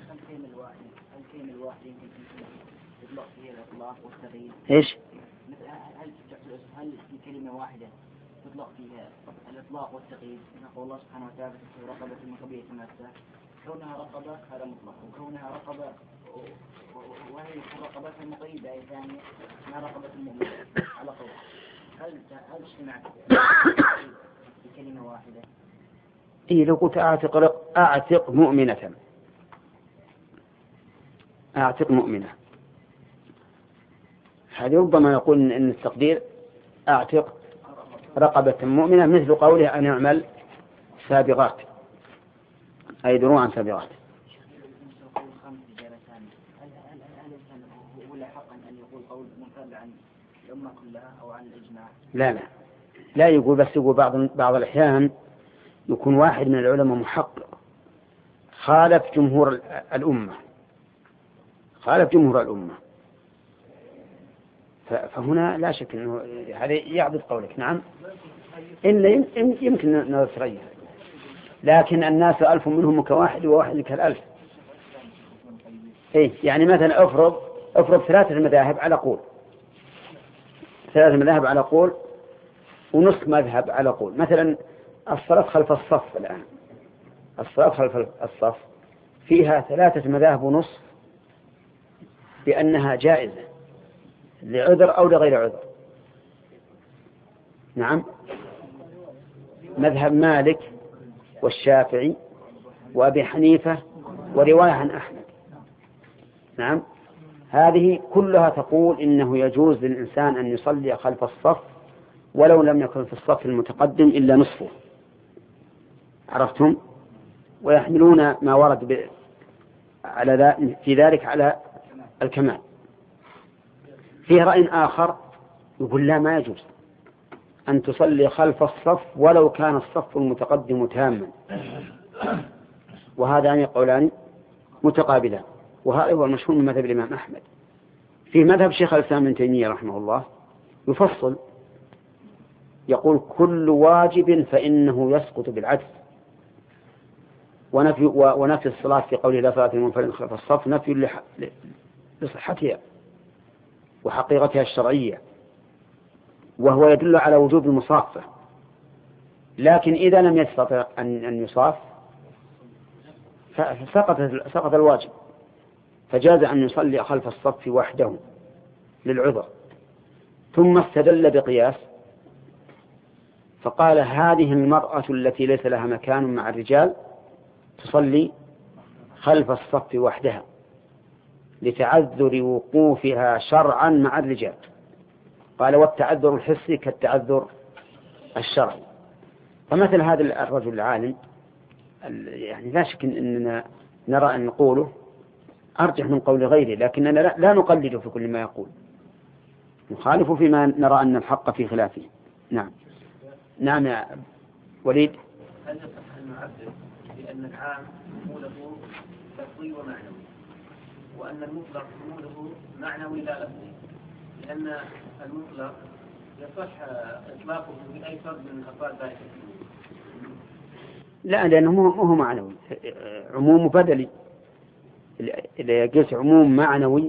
إيش؟
هل في كلمة واحدة تطلق فيها الإطلاق والتقييد؟ نقول الله سبحانه وتعالى في رقبة من قبيلة نفسه، كونها رقبة هذا مطلق، وكونها رقبة وهي رقبة المقيدة أي ثانية ما رقبة المؤمن على قول. هل اجتمعت في كلمة واحدة؟
لو قلت أعتق مؤمنة، هذا ربما يقول إن التقدير أعتق رقبة مؤمنة، مثل قوله أن يعمل سابغات أي دروعا سابغات. لا يقول، بس يقول بعض الأحيان يكون واحد من العلماء محقق خالف جمهور الأمة، فهنا لا شك أنه هذا يعبد قولك. نعم، إلا يمكن أن نتريث، لكن الناس 1000 منهم كواحد وواحد كالألف. يعني مثلا افرض 3 مذاهب على قول، 3 مذاهب على قول ونصف مذهب على قول. مثلا الصلاة خلف الصف، الآن الصلاة خلف الصف فيها 3 مذاهب ونصف بأنها جائزة لعذر أو لغير عذر. نعم، مذهب مالك والشافعي وأبي حنيفة ورواية عن أحمد. نعم، هذه كلها تقول إنه يجوز للإنسان أن يصلي خلف الصف ولو لم يكن في الصف المتقدم إلا نصفه. عرفتم؟ ويحملون ما ورد في ذلك على الكمال. فيه رأي آخر يقول لا، ما يجوز أن تصلي خلف الصف ولو كان الصف المتقدم تاما، وهذان قولان متقابلان، وهذا هو المشهور من مذهب الإمام أحمد. في مذهب شيخ الإسلام ابن تيمية رحمه الله يفصل، يقول كل واجب فإنه يسقط بالعجز، ونفي الصلاة في قوله لا صلاة لمنفرد خلف الصف نفي لصحتها وحقيقتها الشرعية، وهو يدل على وجوب المصافة. لكن إذا لم يستطع أن يصاف فسقط الواجب، فجاز أن يصلي خلف الصف وحده للعذر. ثم استدل بقياس فقال هذه المرأة التي ليس لها مكان مع الرجال تصلي خلف الصف وحدها لتعذر وقوفها شرعا مع الرجال. قال والتعذر الحسي كالتعذر الشرعي. فمثل هذا الرجل العالم يعني لا شك أننا نرى أن نقوله أرجح من قول غيره، لكننا لا نقلده في كل ما يقول، نخالف فيما نرى أن الحق في خلافه. نعم. نعم يا وليد.
هل يصح أن نعبر بأن العام شموله لفظي ومعنوي، وأن المطلق شموله معنوي لا لفظي؟ لأن المطلق يصح إطلاقه بأي فرد من أفراد ذلك.
لا، لأنه هو معنوي، عموم بدلي. إذا يقيس عموم معنوي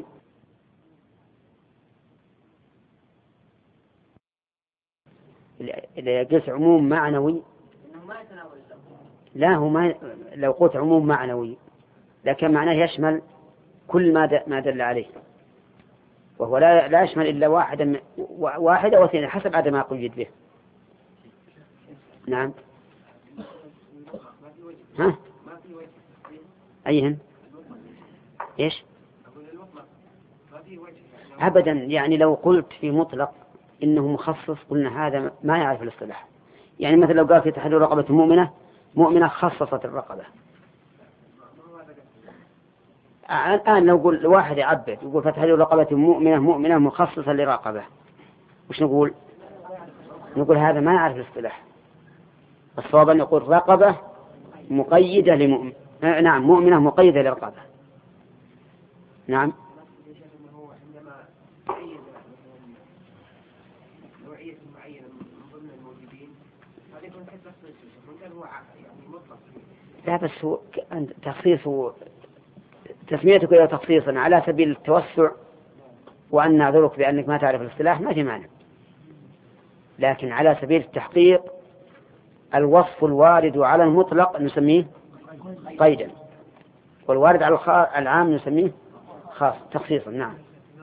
لا، هو ما لو قلت عموم معنوي لكن معناه يشمل كل ما دل عليه، وهو لا يشمل إلا واحدة أو اثنين حسب عدد ما قيد به. نعم. ها؟ أيهن؟ إيش؟ أبدا، يعني لو قلت في مطلق إنه مخصص قلنا هذا ما يعرف الاصطلاح. يعني مثلا لو قال في تحرير رقبة مؤمنة خصصت الرقبة. الآن لو قل واحد يعبد يقول فتحرير رقبة مؤمنة مخصصة لرقبة، وش نقول؟ نقول هذا ما يعرف الاصطلاح. الصواب أن نقول رقبة مقيدة لمؤمن. نعم، مؤمنة مقيدة لرقبة. نعم. لا، بس هو تخصيص تسميتك إلى تخصيصا على سبيل التوسع وأن نعذرك بأنك ما تعرف الاصطلاح ما في معنى، لكن على سبيل التحقيق الوصف الوارد على المطلق نسميه قيدا، والوارد على العام نسميه خاص تخصيصا. نعم.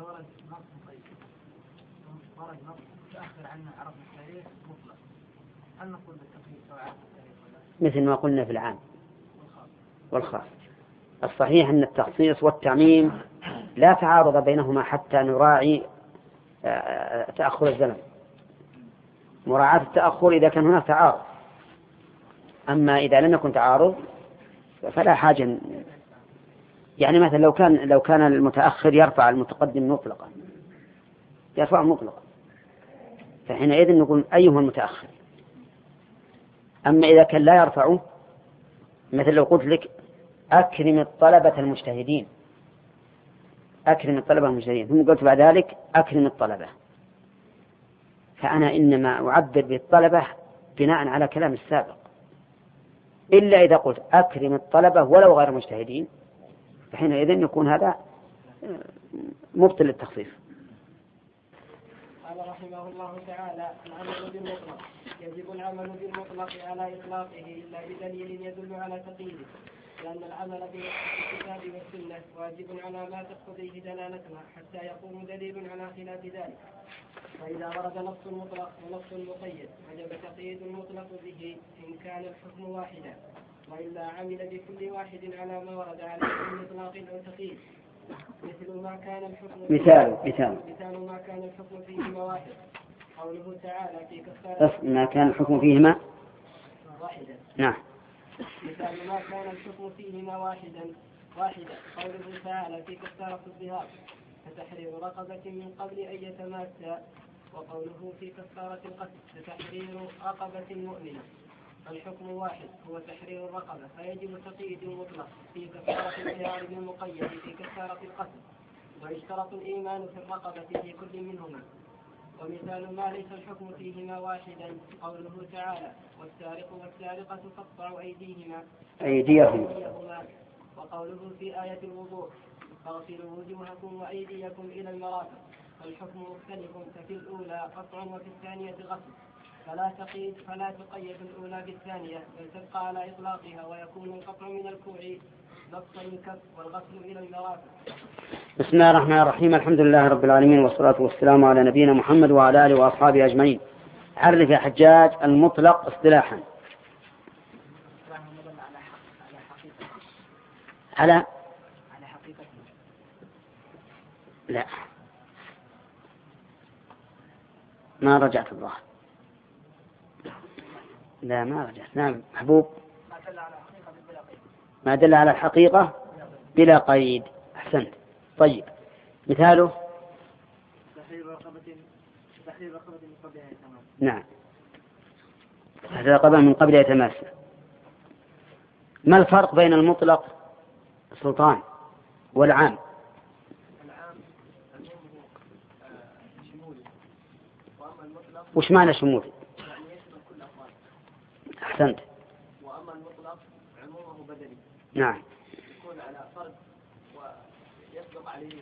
مثل ما قلنا في العام والخاص. الصحيح أن التخصيص والتعميم لا تعارض بينهما حتى نراعي تأخر الزمن، مراعاة التأخر إذا كان هناك تعارض. أما إذا لم يكن تعارض فلا حاجة. يعني مثلا لو كان المتأخر يرفع المتقدم مطلقا، يرفع مطلقا، فحينئذ نقول أيهما المتأخر. أما إذا كان لا يرفعه، مثل لو قلت لك أكرم الطلبة المجتهدين، ثم قلت بعد ذلك أكرم الطلبة، فأنا إنما أعبر بالطلبة بناء على كلام السابق، إلا إذا قلت أكرم الطلبة ولو غير مجتهدين، فحينئذ يكون هذا مبطل للتخصيص.
قال رحمه الله تعالى: العمل بالمطلق يجب العمل بالمطلق على إطلاقه إلا بدليل يدل على تقييده، لأن العمل بالكتاب والسنة واجب على ما تقتضيه دلالتها حتى يقوم دليل على خلاف ذلك. فإذا ورد نص مطلق ونص مقيد وجب تقييد المطلق به إن كان الحكم واحدا، وإلا عمل بكل واحد على ما ورد عليه من إطلاق أو تقييد. مثال ما كان الحكم فيهما واحد، قوله تعالى في كفارة
ما كان الحكم فيهما
واحدا.
نعم.
مثال ما كان الحكم فيهما واحدا قوله تعالى في كفارة الظهار فتحرير رقبة من قبل أن يتماسا، وقوله في كفارة القتل فتحرير رقبة مؤمنة. الحكم واحد هو تحرير الرقبة، فيجب تقييد المطلق في كفارة الظهار بالمقيد في كفارة القتل، ويشترط الإيمان في الرقبة في كل منهما. ومثال ما ليس الحكم فيهما واحدا قوله تعالى والسارق والسارقة فاقطعوا أيديهما، وقوله في آية الوضوء فاغسلوا وجوهكم وأيديكم إلى المرافق. الحكم مختلف، ففي الأولى قطع وفي الثانية غسل، فلا تقيد الأولى بالثانية بل تبقى على إطلاقها، ويكون القطع من الكوع بسط الكف والغسل إلى المرافق.
بسم الله الرحمن الرحيم. الحمد لله رب العالمين، والصلاة والسلام على نبينا محمد وعلى آله وأصحابه أجمعين. عرف يا حجاج المطلق اصطلاحا. على
حقيقته.
لا ما رجعت الظاهر. لا ما رجعت. نعم محبوب. ما دل على الحقيقة بلا قيد. أحسنت. طيب مثاله
تحرير رقبة من قبل أن يتماسا.
نعم تحرير رقبة من قبل أن يتماسا. ما الفرق بين المطلق سلطان والعام؟
العام عمومه شمولي، وأما المطلق
وش معنى شمولي؟
يعني يشمل كل أفراد.
أحسنت.
وأما المطلق عمومه بدني،
نعم
يكون على فرد ويصدق عليه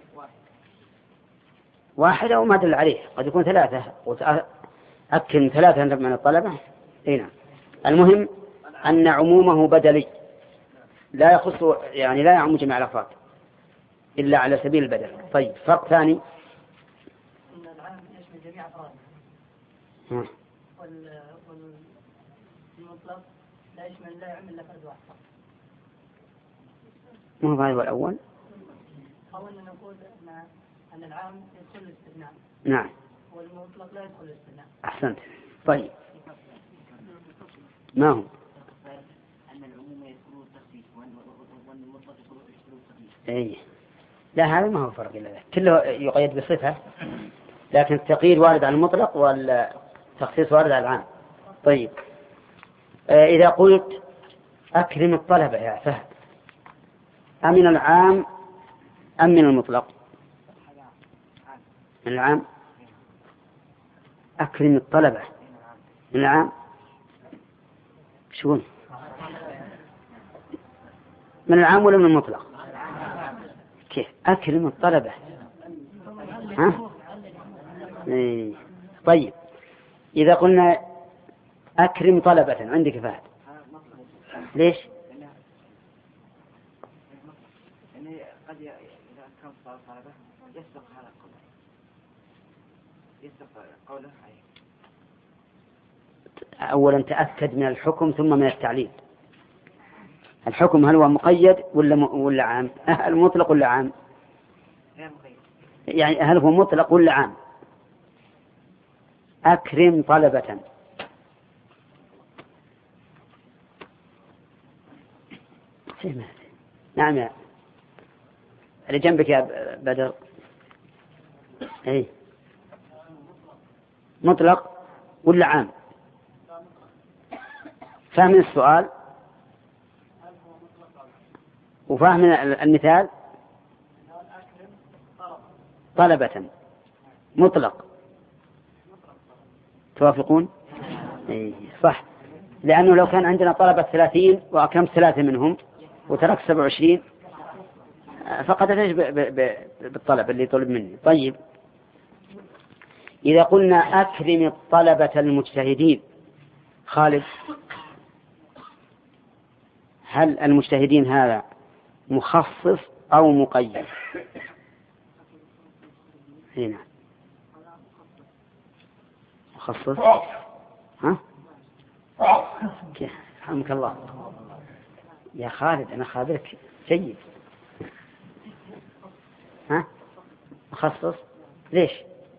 واحد أو ما دل عليه، قد يكون ثلاثة وتأكد ثلاثة من الطلبة. نعم. المهم أن عمومه بدلي لا يخص، يعني لا يعم جميع الأفراد إلا على سبيل البدل. طيب فرق ثاني
إن العام يشمل جميع أفراده، والمطلق لا يعم إلا فرد واحد.
ما هو هذا الأول؟
أولا نقول أن العام يدخل الاستثناء.
نعم.
والمطلق لا يدخل الاستثناء.
أحسنت. طيب ما هو؟
أن العموم يدخل التخصيص والمطلق يدخل التخصيص.
إيه لا هذا ما هو فرق إلا ذلك، كله يقيد بصفة، لكن التقييد وارد على المطلق والتخصيص وارد على العام. طيب إذا قلت أكرم الطلبة يا فهد، أمن العام أم من المطلق؟ من العام. أكرم الطلبة من العام. شو من العام ولا من المطلق؟ كيف أكرم الطلبة؟ ها؟ إيه. طيب إذا قلنا أكرم طلبة عندك فهد، ليش؟
يعني قد إذا كان طلبة يسبق هذا القول، يسبق قوله.
أولا تأكد من الحكم ثم من التعليل. الحكم هل هو مقيد ولا عام؟ المطلق ولا عام؟ يعني هل هو مطلق ولا عام؟ أكرم طلبة. نعم يا اللي جنبك يا بدر. أي مطلق ولا عام؟ فهم السؤال وفهم المثال. طلبة مطلق. توافقون؟ إيه صح، لأنه لو كان عندنا طلبة 30 وأكرمت 3 منهم وتركت 27 فقد أتيت بالطلب اللي طلب مني. طيب إذا قلنا أكرم الطلبة المجتهدين، خالد هل المجتهدين هذا مخصص أو مقيد؟ هنا مخصص. ها؟ رحمك الله يا خالد، أنا خابرك جيد. ها؟ مخصص ليش؟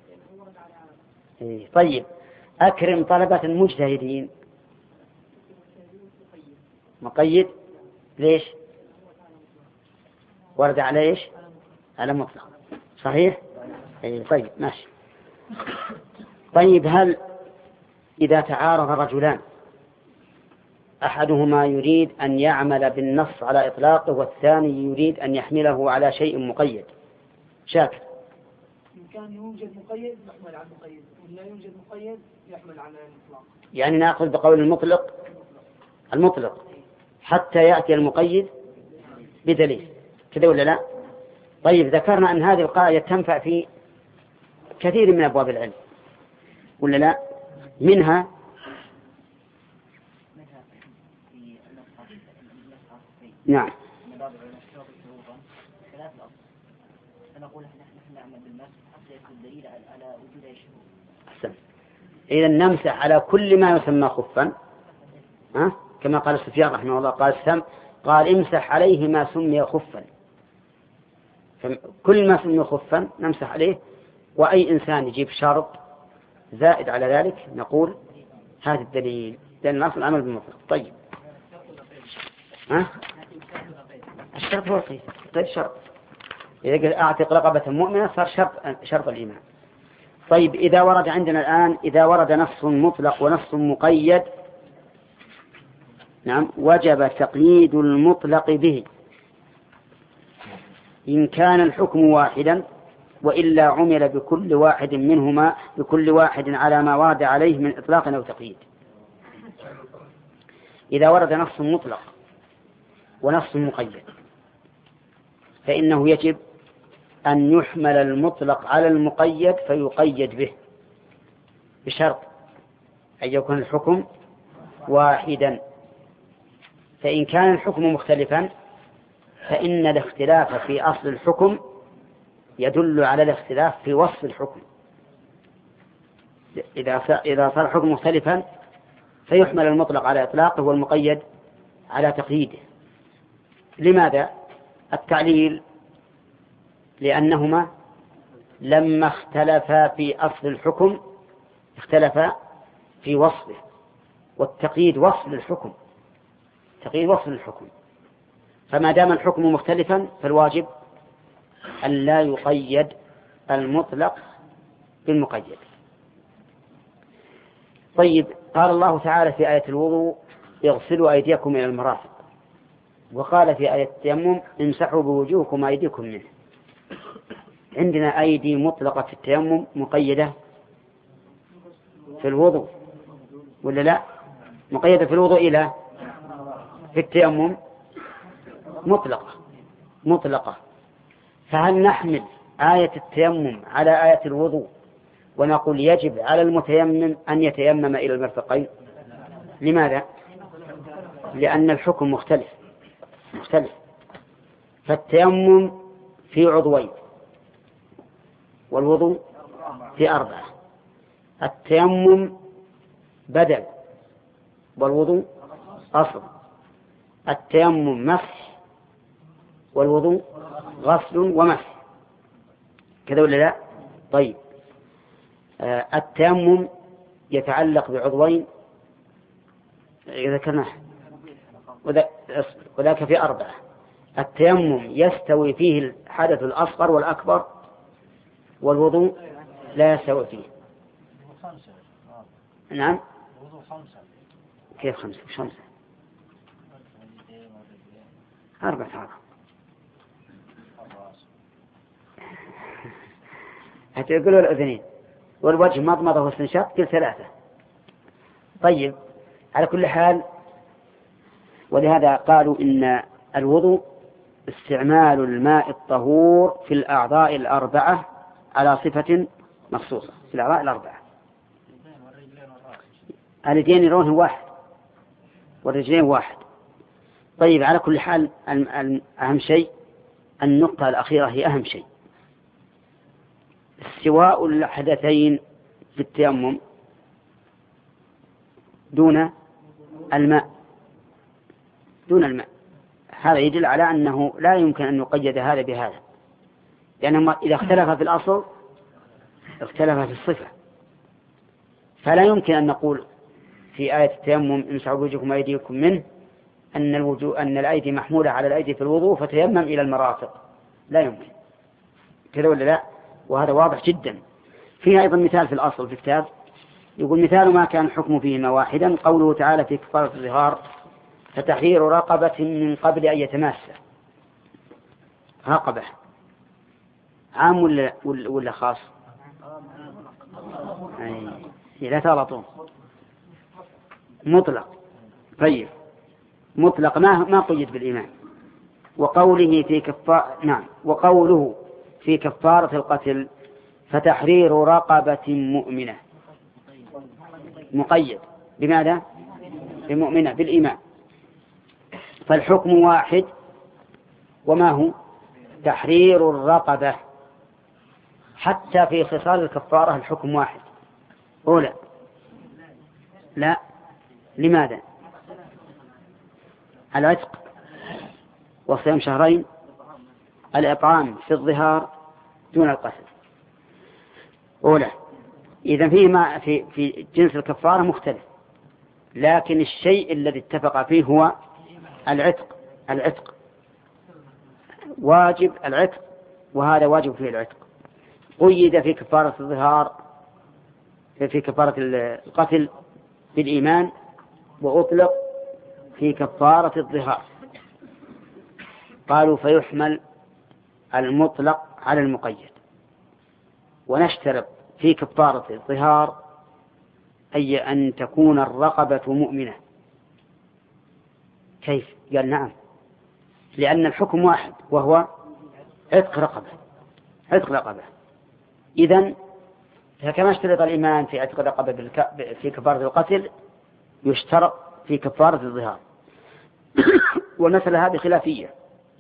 طيب أكرم طلبة المجتهدين مقيد ليش؟ ورد على إيش؟ على مطلق صحيح؟ طيب ماشي. طيب هل إذا تعارض رجلان أحدهما يريد أن يعمل بالنص على إطلاقه والثاني يريد أن يحمله على شيء مقيد، شاكر؟
إن كان يوجد مقيد يحمل على المقيد، وإن لا يوجد مقيد يحمل على الإطلاق.
يعني نأخذ بقول المطلق حتى يأتي المقيد بدليل، كذا ولا لا؟ طيب ذكرنا أن هذه القاعدة تنفع في كثير من أبواب العلم ولا لا؟ منها نعم أحسن. إذا نمسح على كل ما يسمى خفا، كما قال سفيان رحمه الله قال امسح عليه ما سمي خفا، كل ما سمي خفا نمسح عليه. وأي إنسان يجيب شرط زائد على ذلك نقول هذا الدليل، لأن الأصل العمل بالمطلق. طيب الشرط هو القيد. طيب شرط إذا قال أعتق رقبة مؤمنة صار شرط الإيمان. طيب إذا ورد عندنا الآن إذا ورد نص مطلق ونص مقيد، نعم، وجب تقييد المطلق به إن كان الحكم واحدا، وإلا عمل بكل واحد منهما بكل واحد على ما ورد عليه من إطلاق أو تقييد. إذا ورد نص مطلق ونص مقيد فإنه يجب أن يحمل المطلق على المقيد فيقيد به، بشرط أن يكون الحكم واحدا. فإن كان الحكم مختلفا فإن الاختلاف في أصل الحكم يدل على الاختلاف في وصف الحكم. إذا صار الحكم مختلفا فيحمل المطلق على إطلاقه والمقيد على تقييده. لماذا؟ التعليل لأنهما لما اختلفا في أصل الحكم اختلفا في وصفه، والتقييد وصف للحكم، تقييد وصف للحكم. فما دام الحكم مختلفا فالواجب أن لا يقيد المطلق بالمقيد. طيب قال الله تعالى في آية الوضوء اغسلوا أيديكم إلى المرافق، وقال في آية التيمم امسحوا بوجوهكم وأيديكم منه. عندنا أيدي مطلقة في التيمم مقيدة في الوضوء ولا لا؟ مقيدة في الوضوء إلى في التيمم مطلقة. فهل نحمل آية التيمم على آية الوضوء ونقول يجب على المتيمم أن يتيمم إلى المرفقين؟ لماذا؟ لأن الحكم مختلف. فالتيمم في عضوين والوضوء في 4. التيمم بدل والوضوء أصل. التيمم مسح والوضوء غسل ومسح، كذا ولا لا؟ طيب التيمم يتعلق بعضوين ذكرناه وذاك في 4. التيمم يستوي فيه الحدث الأصغر والأكبر، والوضوء لا يستوي فيه. نعم. كيف 5 وش 5؟ 4 حتى يقولوا الأذنين والوجه مضمضة واستنشاق كل 3. طيب على كل حال، ولهذا قالوا إن الوضوء استعمال الماء الطهور في الأعضاء 4 على صفة مخصوصة. في الأعضاء 4 اليدين يرونه 1 والرجلين 1. طيب، على كل حال أهم شيء النقطة الأخيرة هي أهم شيء، استواء الحدثين في التيمم دون الماء. هذا يدل على أنه لا يمكن أن يقيد هذا بهذا، لأنهما إذا اختلف في الأصل اختلف في الصفة. فلا يمكن أن نقول في آية التيمم امسحوا بوجوهكم وأيديكم منه أن الأيدي محمولة على الأيدي في الوضوء فتيمم إلى المرافق، لا يمكن كذا ولا لا؟ وهذا واضح جدا. فيها أيضا مثال في الأصل في الكتاب، يقول مثال ما كان الحكم فيهما واحدا قوله تعالى في كفارة الظهار فتحرير رقبة من قبل أن يتماسا. رقبة عام ولا خاص؟ لا تغلطون، مطلق. طيب، مطلق ما قيد بالإيمان. وقوله في كفارة القتل فتحرير رقبة مؤمنة، مقيد بماذا؟ بمؤمنة بالإيمان. فالحكم واحد، وما هو؟ تحرير الرقبة. حتى في خصال الكفارة الحكم واحد. أولى لا، لماذا؟ العتق وصيام شهرين، الإطعام في الظهار دون القتل. أولى. إذن فيما في جنس الكفارة مختلف، لكن الشيء الذي اتفق فيه هو العتق واجب العتق، وهذا واجب فيه العتق. قيد في كفارة الظهار في كفارة القتل بالإيمان، وأطلق في كفارة الظهار. قالوا فيحمل المطلق على المقيد. ونشترط في كفارة الظهار أي أن تكون الرقبة مؤمنة. كيف؟ قال نعم، لأن الحكم واحد وهو عتق رقبة. إذن فكما اشترط الإيمان في عتق الرقبة في كفارة القتل يشترط في كفارة الظهار. والمسألة هذه خلافية،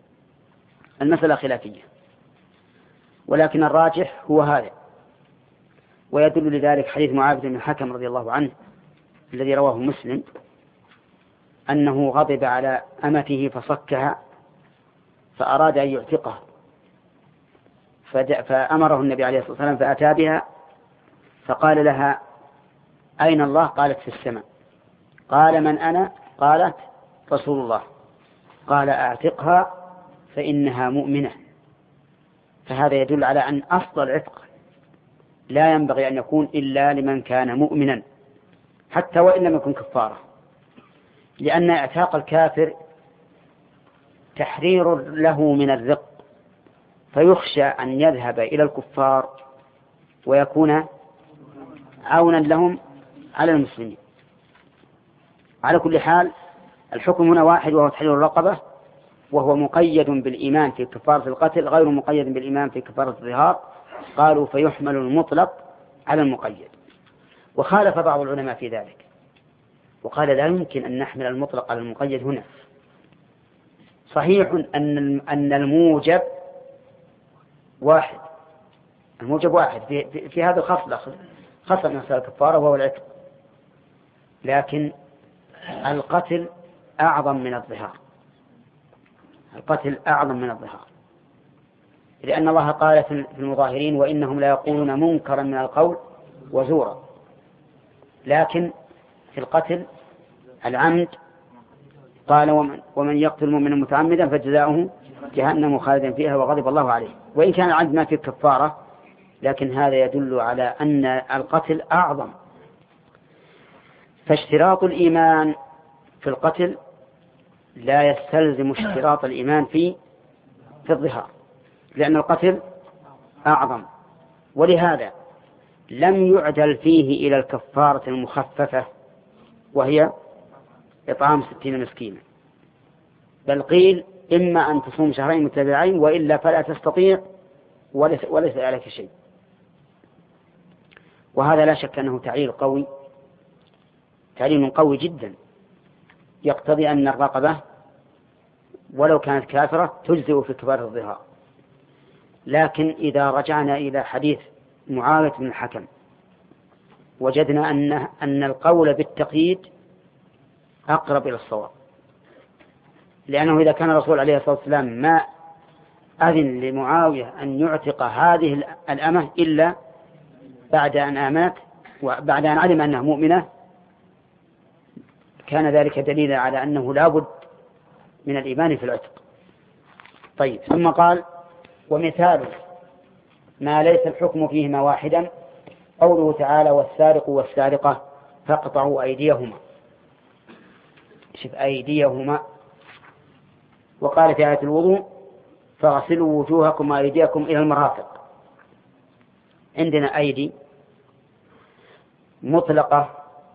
ولكن الراجح هو هذا. ويدل لذلك حديث معاذ بن الحكم رضي الله عنه الذي رواه مسلم، أنه غضب على أمته فصكها فأراد أن يعتقها، فأمره النبي عليه الصلاة والسلام فأتى بها فقال لها أين الله؟ قالت في السماء. قال من أنا؟ قالت رسول الله. قال أعتقها فإنها مؤمنة. فهذا يدل على أن أصل العتق لا ينبغي أن يكون إلا لمن كان مؤمنا، حتى وإن لم يكن كفارة، لأن اعتاق الكافر تحرير له من الرق، فيخشى أن يذهب إلى الكفار ويكون عونا لهم على المسلمين. على كل حال الحكم هنا واحد، وهو تحرير الرقبة، وهو مقيد بالإيمان في كفارة القتل، غير مقيد بالإيمان في كفارة الظهار. قالوا فيحمل المطلق على المقيد. وخالف بعض العلماء في ذلك وقال لا يمكن أن نحمل المطلق على المقيد هنا. صحيح أن الموجب واحد، في هذا خصل مسألة الكفارة وهو العتق، لكن القتل أعظم من الظهار. لأن الله قال في المظاهرين وإنهم لا يقولون منكرا من القول وزورا. لكن في القتل العمد قال ومن يقتل مؤمنا متعمدا فجزاؤه جهنم خالدا فيها وغضب الله عليه. وإن كان العمد ما فيه كفارة، لكن هذا يدل على أن القتل أعظم. فاشتراط الإيمان في القتل لا يستلزم اشتراط الإيمان في الظهار، لأن القتل أعظم. ولهذا لم يعدل فيه إلى الكفارة المخففة وهي إطعام 60 مسكينا، بل قيل إما أن تصوم شهرين متتابعين وإلا فلا تستطيع وليس عليك شيء. وهذا لا شك أنه تعليل قوي جدا، يقتضي أن الرقبة ولو كانت كافرة تجزئ في كبار الظهار. لكن إذا رجعنا إلى حديث معاوية بن الحكم وجدنا أن القول بالتقييد أقرب إلى الصواب، لأنه إذا كان الرسول عليه الصلاة والسلام ما أذن لمعاوية أن يعتق هذه الأمة إلا بعد أن آمنت وبعد أن علم أنها مؤمنة، كان ذلك دليلا على أنه لا بد من الإيمان في العتق. طيب، ثم قال: ومثال ما ليس الحكم فيهما واحدا قوله تعالى: والسارق والسارقة فاقطعوا أيديهما. شوف أيديهما. وقال في آية الوضوء: فاغسلوا وجوهكم وأيديكم إلى المرافق. عندنا أيدي مطلقة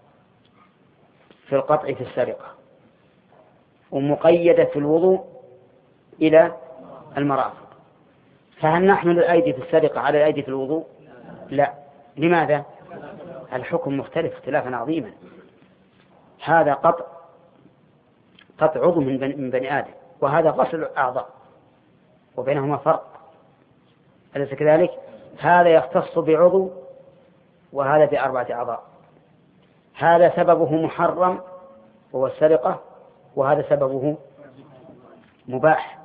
في القطع في السرقة، ومقيدة في الوضوء إلى المرافق. فهل نحمل الأيدي في السرقة على الأيدي في الوضوء؟ لا. لماذا؟ الحكم مختلف اختلافا عظيما. هذا قطع عضو من بني آدم، وهذا غسل الأعضاء، وبينهما فرق، أليس كذلك؟ هذا يختص بعضو وهذا ب4 أعضاء. هذا سببه محرم وهو السرقة، وهذا سببه مباح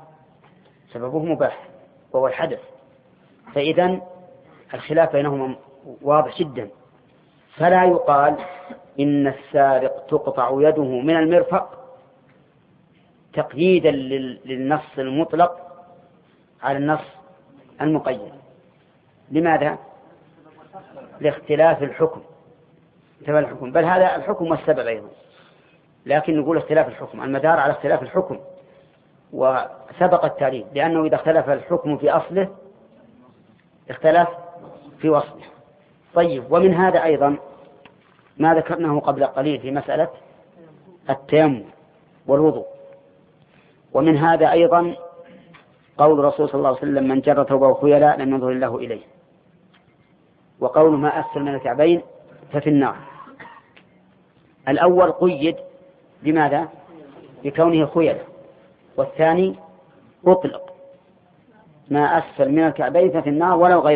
وهو الحدث. فإذن الخلاف بينهما واضح جدا. فلا يقال إن السارق تقطع يده من المرفق تقييدا للنص المطلق على النص المقيد. لماذا؟ لاختلاف الحكم، بل هذا الحكم والسبب أيضا، لكن نقول اختلاف الحكم، المدار على اختلاف الحكم وسبق التعليل، لأنه إذا اختلف الحكم في أصله اختلف في وصله. طيب، ومن هذا أيضا ما ذكرناه قبل قليل في مسألة التيمم والوضوء. ومن هذا أيضا قول الرسول صلى الله عليه وسلم: من جر ثوبه خيلاء لم ينظر الله إليه. وقول ما أسفل من الكعبين ففي النار. الأول قيد بماذا؟ بكونه خيلاء، والثاني أطلق ما أسفل من الكعبين ففي النار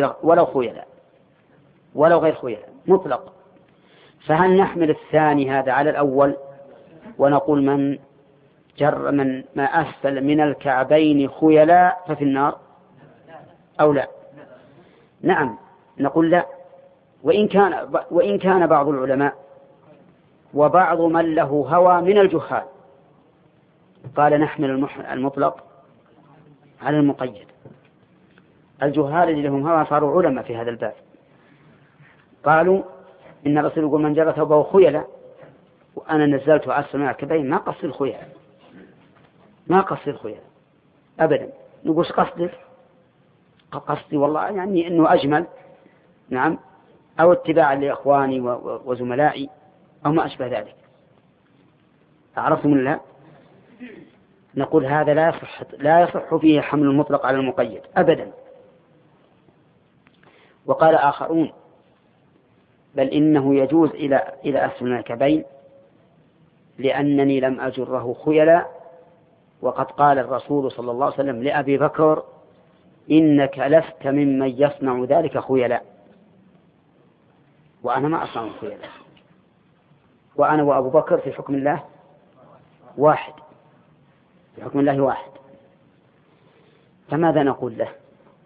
ولو غير خيلاء مطلق. فهل نحمل الثاني هذا على الأول ونقول من جر من ما أسفل من الكعبين خيلاء ففي النار، أو لا؟ نعم، نقول لا. وإن كان بعض العلماء وبعض من له هوى من الجهال قال نحمل المطلق على المقيد. الجهال اللي لهم هوى صاروا علماء في هذا الباب، قالوا إن الرسول يقول من جر ثوبه خيلاء، وأنا نزلت أسفل من الكعبين، ما قصد الخيلاء أبدا. نقول قصدي والله يعني أنه أجمل، نعم، أو اتباعا لإخواني وزملائي أو ما أشبه ذلك. أعرفتم الله؟ نقول هذا لا يصح فيه حمل المطلق على المقيد أبدا. وقال آخرون بل إنه يجوز إلى أسفل من الكعبين، لأنني لم أجره خيلاء، وقد قال الرسول صلى الله عليه وسلم لأبي بكر: إنك لست ممن يصنع ذلك خيلاء، وأنا ما أصنع خيلاء، وأنا وأبو بكر في حكم الله واحد، فماذا نقول له؟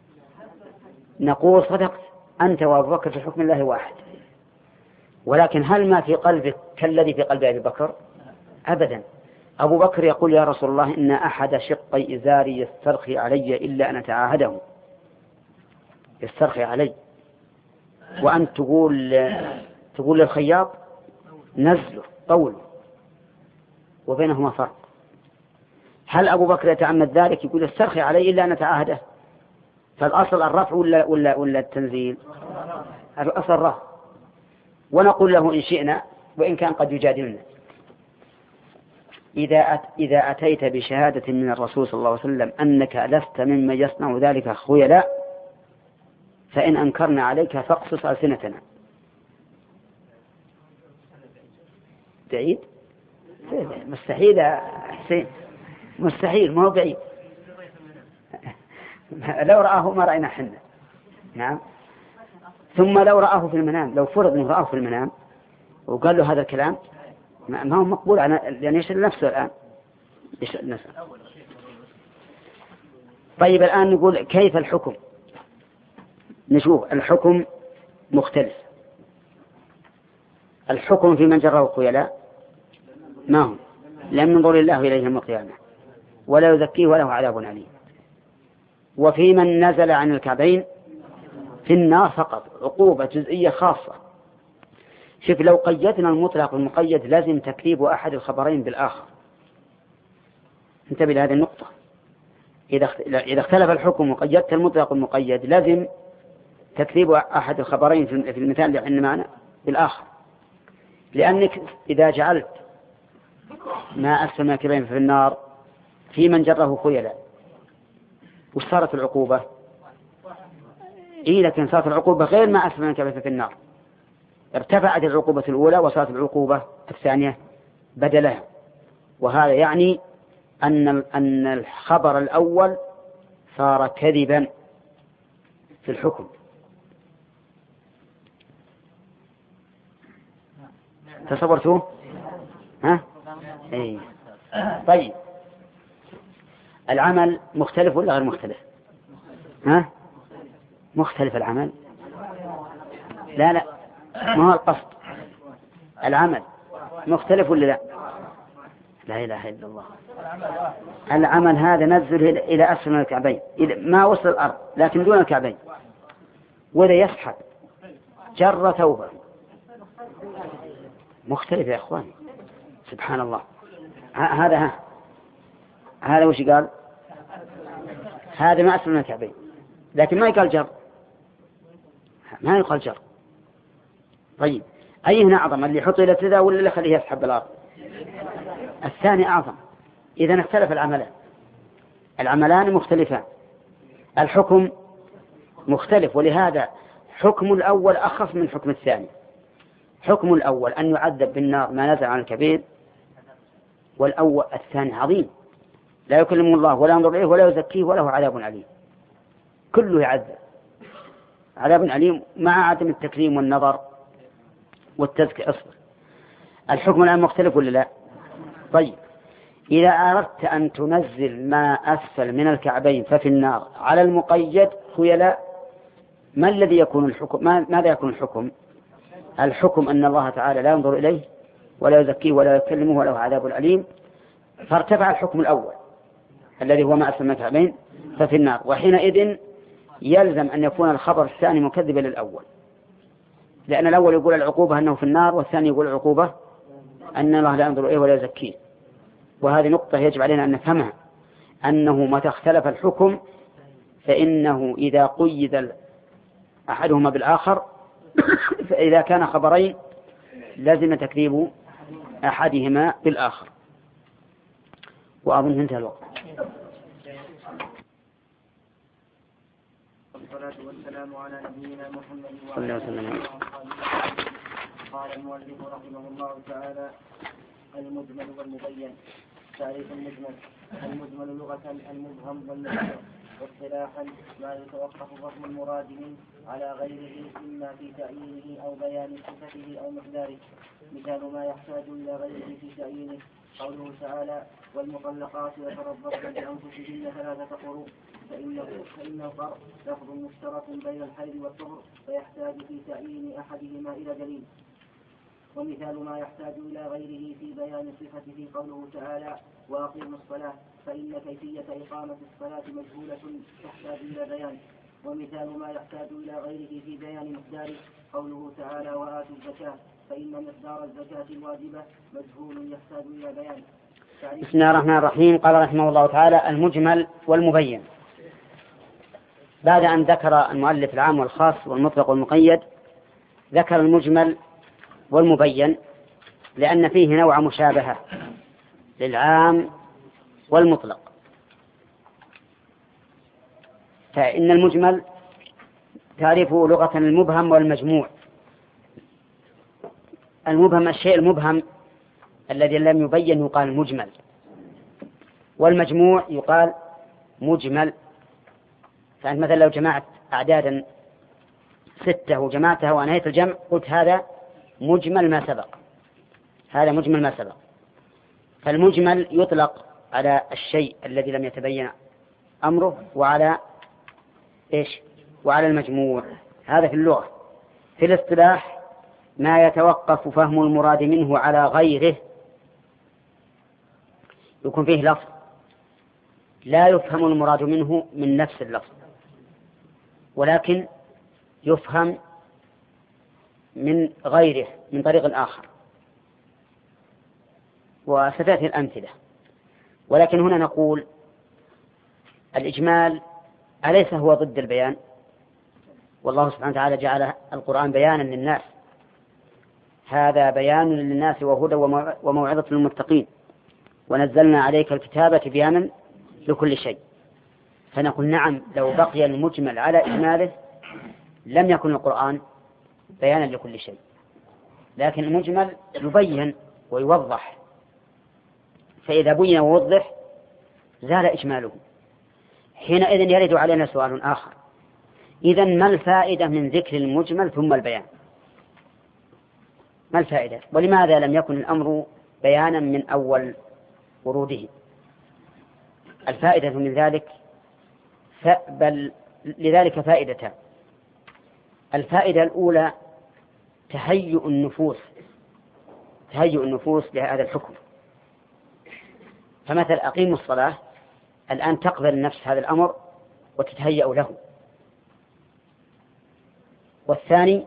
نقول صدقت، أنت وأبو بكر في حكم الله واحد، ولكن هل ما في قلبك كالذي في قلب أبي بكر؟ أبدا. أبو بكر يقول: يا رسول الله، إن أحد شقي إزاري يسترخي علي إلا أن أتعاهده، يسترخي علي، وأنت تقول للخياط نزله طوله، وبينهما فرق. هل أبو بكر يتعمد ذلك؟ يقول يسترخي علي إلا أن أتعاهده. فالأصل الرفع ولا التنزيل؟ الأصل الرفع. ونقول له إن شئنا، وإن كان قد يجادلنا: إذا أتيت بشهادة من الرسول صلى الله عليه وسلم أنك لست ممن يصنع ذلك خيلاء، فإن أنكرنا عليك فاقصص ألسنتنا. بعيد؟ مستحيل يا حسين. مستحيل، ما هو بعيد. لو رآه ما رأينا حنا. نعم. ثم لو رآه في المنام، لو فرض أنه رآه في المنام وقال له هذا الكلام ما هو مقبول، لأن يشغل نفسه الآن، يشغل نفسه. طيب الآن نقول كيف الحكم؟ نشوف الحكم مختلف. الحكم في من جره خيلاء ما هو؟ لم ينظر الله إليه يوم القيامة ولا يزكيه وله عذاب أليم. وفي من نزل عن الكعبين في النار فقط، عقوبة جزئية خاصة. شوف لو قيدنا المطلق والمقيد لازم تكذيب أحد الخبرين بالآخر. انتبه لهذه النقطة. إذا اختلف الحكم وقيدت المطلق والمقيد لازم تكذيب أحد الخبرين في المثال اللي عندنا معنا بالآخر. لأنك إذا جعلت ما أسفل من الكعبين في النار في من جره خيلاء، وش صارت العقوبة؟ لكن صارت العقوبة غير ما أسفل من الكعبين في النار، ارتفعت العقوبة الأولى وصارت العقوبة الثانية بدلها. وهذا يعني أن الخبر الأول صار كذبا في الحكم. تصورتوه؟ ها؟ إيه. طيب العمل مختلف ولا غير مختلف؟ ها؟ مختلف العمل؟ لا ما هو القصد. العمل مختلف ولا لا؟ لا إله إلا الله. العمل هذا نزل إلى أسفل من الكعبين، ما وصل الأرض لكن دون الكعبين، وإذا يسحب جر ثوبه مختلف يا أخواني. سبحان الله. هذا وش قال؟ هذا ما أسفل من الكعبين، لكن ما يقال جر، ما يقال جر. طيب أي هنا أعظم، اللي يحط إلى ابتداء ولا اللي خليه يسحب بالأرض؟ الثاني أعظم. إذا اختلف العملان مختلفان، الحكم مختلف، ولهذا حكم الأول أخف من حكم الثاني. حكم الأول أن يعذب بالنار ما نزل عن الكبير، والأول الثاني عظيم، لا يكلمه الله ولا ينظر إليه ولا يزكيه وله عذاب أليم. كله يعذب عذاب أليم مع عدم التكريم والنظر والتزكية. أصبر، الحكم الآن مختلف ولا لا؟ طيب إذا أردت أن تنزل ما أسفل من الكعبين ففي النار على المقيد خيلاء، ما الذي يكون الحكم؟ ماذا يكون الحكم؟ الحكم أن الله تعالى لا ينظر إليه ولا يزكيه ولا يكلمه وله عذاب أليم، فارتفع الحكم الأول الذي هو ما أسفل من الكعبين ففي النار، وحينئذ يلزم أن يكون الخبر الثاني مكذبا للأول، لأن الأول يقول العقوبة أنه في النار، والثاني يقول العقوبة أن الله لا ينظر إليه ولا يزكيه. وهذه نقطة يجب علينا أن نفهمها، أنه متى اختلف الحكم فإنه إذا قيد أحدهما بالآخر فإذا كان خبرين لازم تكذيب أحدهما بالآخر. وأظن انتهى الوقت.
والصلاة والسلام على نبينا محمد
صلى الله عليه وسلم.
قال المؤلف رحمه الله تعالى: المجمل والمبين. تعريف المجمل لغة المبهم والمبين، واصطلاحا ما يتوقف فهم المراد منه على غيره إما في تعيينه أو بيان صفته أو مقداره. مثال ما يحتاج إلى غيره في تعيينه قوله تعالى: والمطلقات يتربصن بأنفسهن 3 قروء، فإن القرء لفظ مشترك بين الحيض والطهر فيحتاج في تعيين أحدهما إلى دليل. ومثال ما يحتاج إلى غيره في بيان صفته قوله تعالى: وأقيموا الصلاة، فإن كيفية إقامة الصلاة مجهولة تحتاج إلى بيان. ومثال ما يحتاج إلى غيره في بيان مقداره قوله تعالى: وآتوا الزكاة، فإن مقدار الزكاة الواجبة مجهول يحتاج إلى بيان.
بسم الله الرحمن الرحيم. قال رحمه الله تعالى: المجمل والمبين. بعد أن ذكر المؤلف العام والخاص والمطلق والمقيد، ذكر المجمل والمبين لأن فيه نوع مشابهة للعام والمطلق. فإن المجمل تعرفه لغة المبهم والمجموع. المبهم الشيء المبهم الذي لم يبين يقال مجمل، والمجموع يقال مجمل. فأنت مثلا لو جمعت أعدادا 6 وجمعتها وأنهيت الجمع قلت هذا مجمل ما سبق، هذا مجمل ما سبق. فالمجمل يطلق على الشيء الذي لم يتبين أمره وعلى إيش؟ وعلى المجموع. هذا في اللغة. في الاصطلاح ما يتوقف فهم المراد منه على غيره، يكون فيه لفظ لا يفهم المراد منه من نفس اللفظ، ولكن يفهم من غيره من طريق آخر، وستأتي الأمثلة. ولكن هنا نقول الإجمال أليس هو ضد البيان؟ والله سبحانه وتعالى جعل القرآن بيانا للناس، هذا بيان للناس وهدى وموعظة للمتقين، ونزلنا عليك الكتابة بيانا لكل شيء. فنقول نعم، لو بقي المجمل على إجماله لم يكن القرآن بيانا لكل شيء، لكن المجمل يبين ويوضح، فإذا بين ووضح زال إجماله. حينئذ يرد علينا سؤال آخر: إذن ما الفائدة من ذكر المجمل ثم البيان؟ ما الفائدة؟ ولماذا لم يكن الأمر بيانا من أول وروده؟ الفائدة من ذلك بل لذلك فائدتان. الفائدة الأولى تهيئ النفوس لهذا الحكم. فمثل أقيموا الصلاة، الآن تقبل النفس هذا الأمر وتتهيأ له. والثاني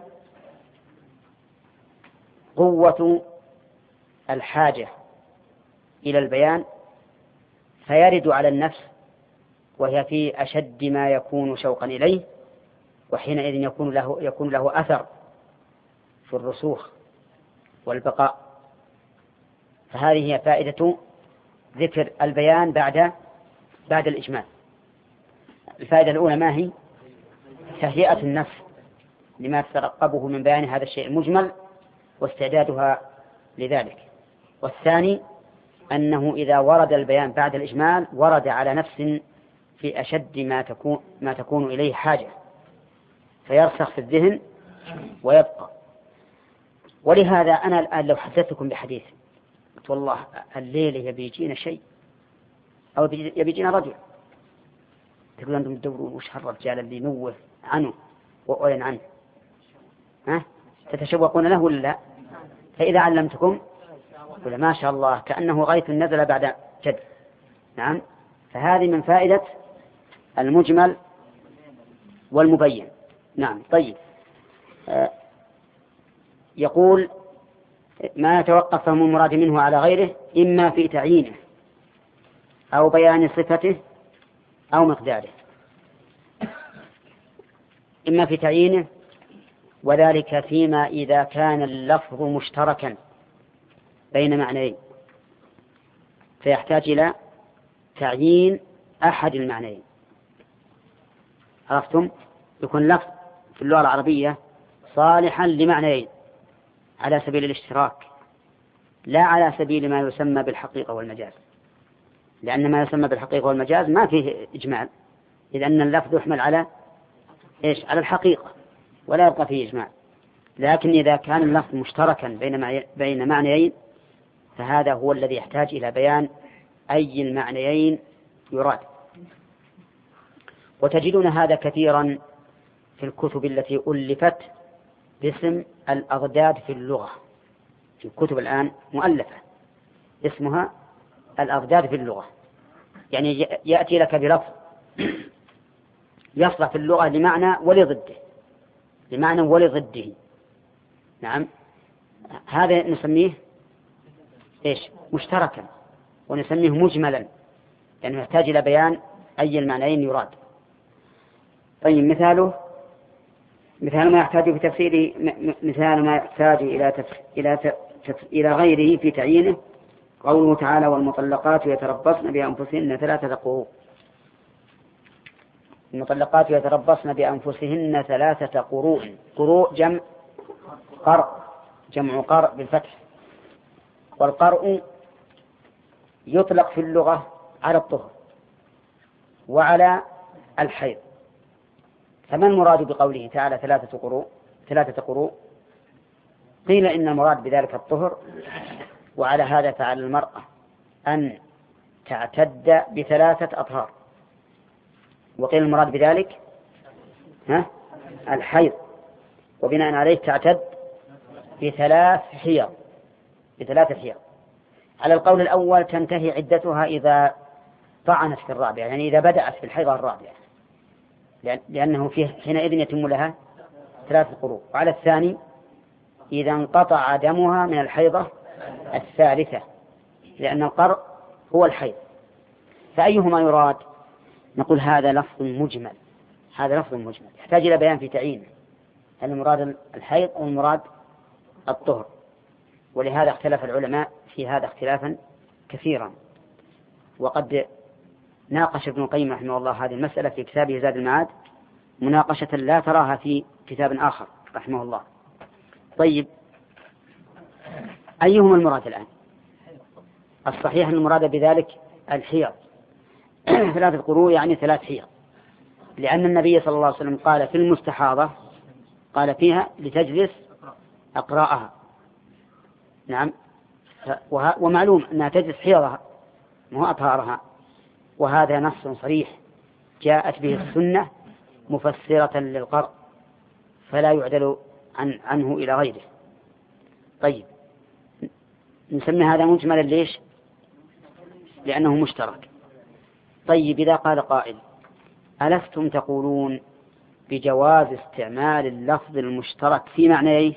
قوة الحاجة إلى البيان، فيرد على النفس وهي في أشد ما يكون شوقا إليه، وحينئذ يكون له أثر في الرسوخ والبقاء. فهذه هي فائدة ذكر البيان بعد الإجمال. الفائدة الأولى ما هي؟ تهيئة النفس لما تترقبه من بيان هذا الشيء المجمل واستعدادها لذلك. والثاني أنه إذا ورد البيان بعد الإجمال ورد على نفس في أشد ما تكون إليه حاجة، فيرسخ في الذهن ويبقى. ولهذا أنا الآن لو حدثتكم بحديث قلت والله الليلة يبيجينا شيء أو يبيجينا رجل، تقول أنتم تدورون وش هالرجال اللي نوه عنه وأعلن عنه، تتشوقون له ولا لا؟ فإذا علمتكم قل ما شاء الله كأنه غيث نزل بعد جد. نعم، فهذه من فائدة المجمل والمبين. نعم. طيب، يقول ما يتوقف فهم المراد منه على غيره إما في تعيينه أو بيان صفته أو مقداره. إما في تعيينه، وذلك فيما إذا كان اللفظ مشتركا بين معنيين فيحتاج إلى تعيين أحد المعنيين. عرفتم؟ يكون لفظ في اللغة العربية صالحا لمعنيين على سبيل الاشتراك، لا على سبيل ما يسمى بالحقيقة والمجاز، لأن ما يسمى بالحقيقة والمجاز ما فيه إجمال، إذ أن اللفظ يحمل على إيش؟ على الحقيقة ولا يبقى فيه إجمال. لكن إذا كان اللفظ مشتركا بين معنيين فهذا هو الذي يحتاج إلى بيان أي المعنيين يراد. وتجدون هذا كثيرا في الكتب التي ألفت باسم الأضداد في اللغة. في الكتب الآن مؤلفة اسمها الأضداد في اللغة، يعني يأتي لك بلفظ يصلح في اللغة لمعنى ولضده. نعم، هذا نسميه إيش؟ مشتركا، ونسميه مجملا، يعني يحتاج إلى بيان أي المعنيين يراد. طيب، مثال ما يحتاج في تفسيره، مثال ما يحتاج إلى غيره في تعيينه قوله تعالى: والمطلقات يتربصن بأنفسهن 3 قروء. المطلقات يتربصن بأنفسهن 3 قروء. قروء جمع قرء بالفتح. والقرء يطلق في اللغة على الطهر وعلى الحيض. فما المراد بقوله تعالى 3 قروء؟ قيل إن المراد بذلك الطهر، وعلى هذا فعلى المرأة أن تعتد ب3 أطهار، وقيل المراد بذلك الحيض، وبناء عليه تعتد ب3 حيض. على القول الأول تنتهي عدتها إذا طعنت في الرابعة، يعني إذا بدأت في الحيضة الرابعة، لأنه حينئذ يتم لها 3 قروء. وعلى الثاني إذا انقطع دمها من الحيضة الثالثة، لأن القرء هو الحيض. فأيهما يراد؟ نقول هذا لفظ مجمل، يحتاج إلى بيان في تعيينه، هل المراد الحيض أو المراد الطهر؟ ولهذا اختلف العلماء في هذا اختلافا كثيرا، وقد ناقش ابن القيم رحمه الله هذه المسألة في كتابه زاد المعاد مناقشة لا تراها في كتاب آخر رحمه الله. طيب، أيهما المراد الآن؟ الصحيح أن المراد بذلك الحيض 3 قروء، يعني 3 حيض، لأن النبي صلى الله عليه وسلم قال في المستحاضة قال فيها لتجلس أقراءها. نعم، ومعلوم أنها تجلس حيضها مو أطهارها، وهذا نص صريح جاءت به السنة مفسرة للقرء، فلا يعدل عنه إلى غيره. طيب، نسمي هذا مجملا ليش؟ لأنه مشترك. طيب، إذا قال قائل ألستم تقولون بجواز استعمال اللفظ المشترك في معنيه؟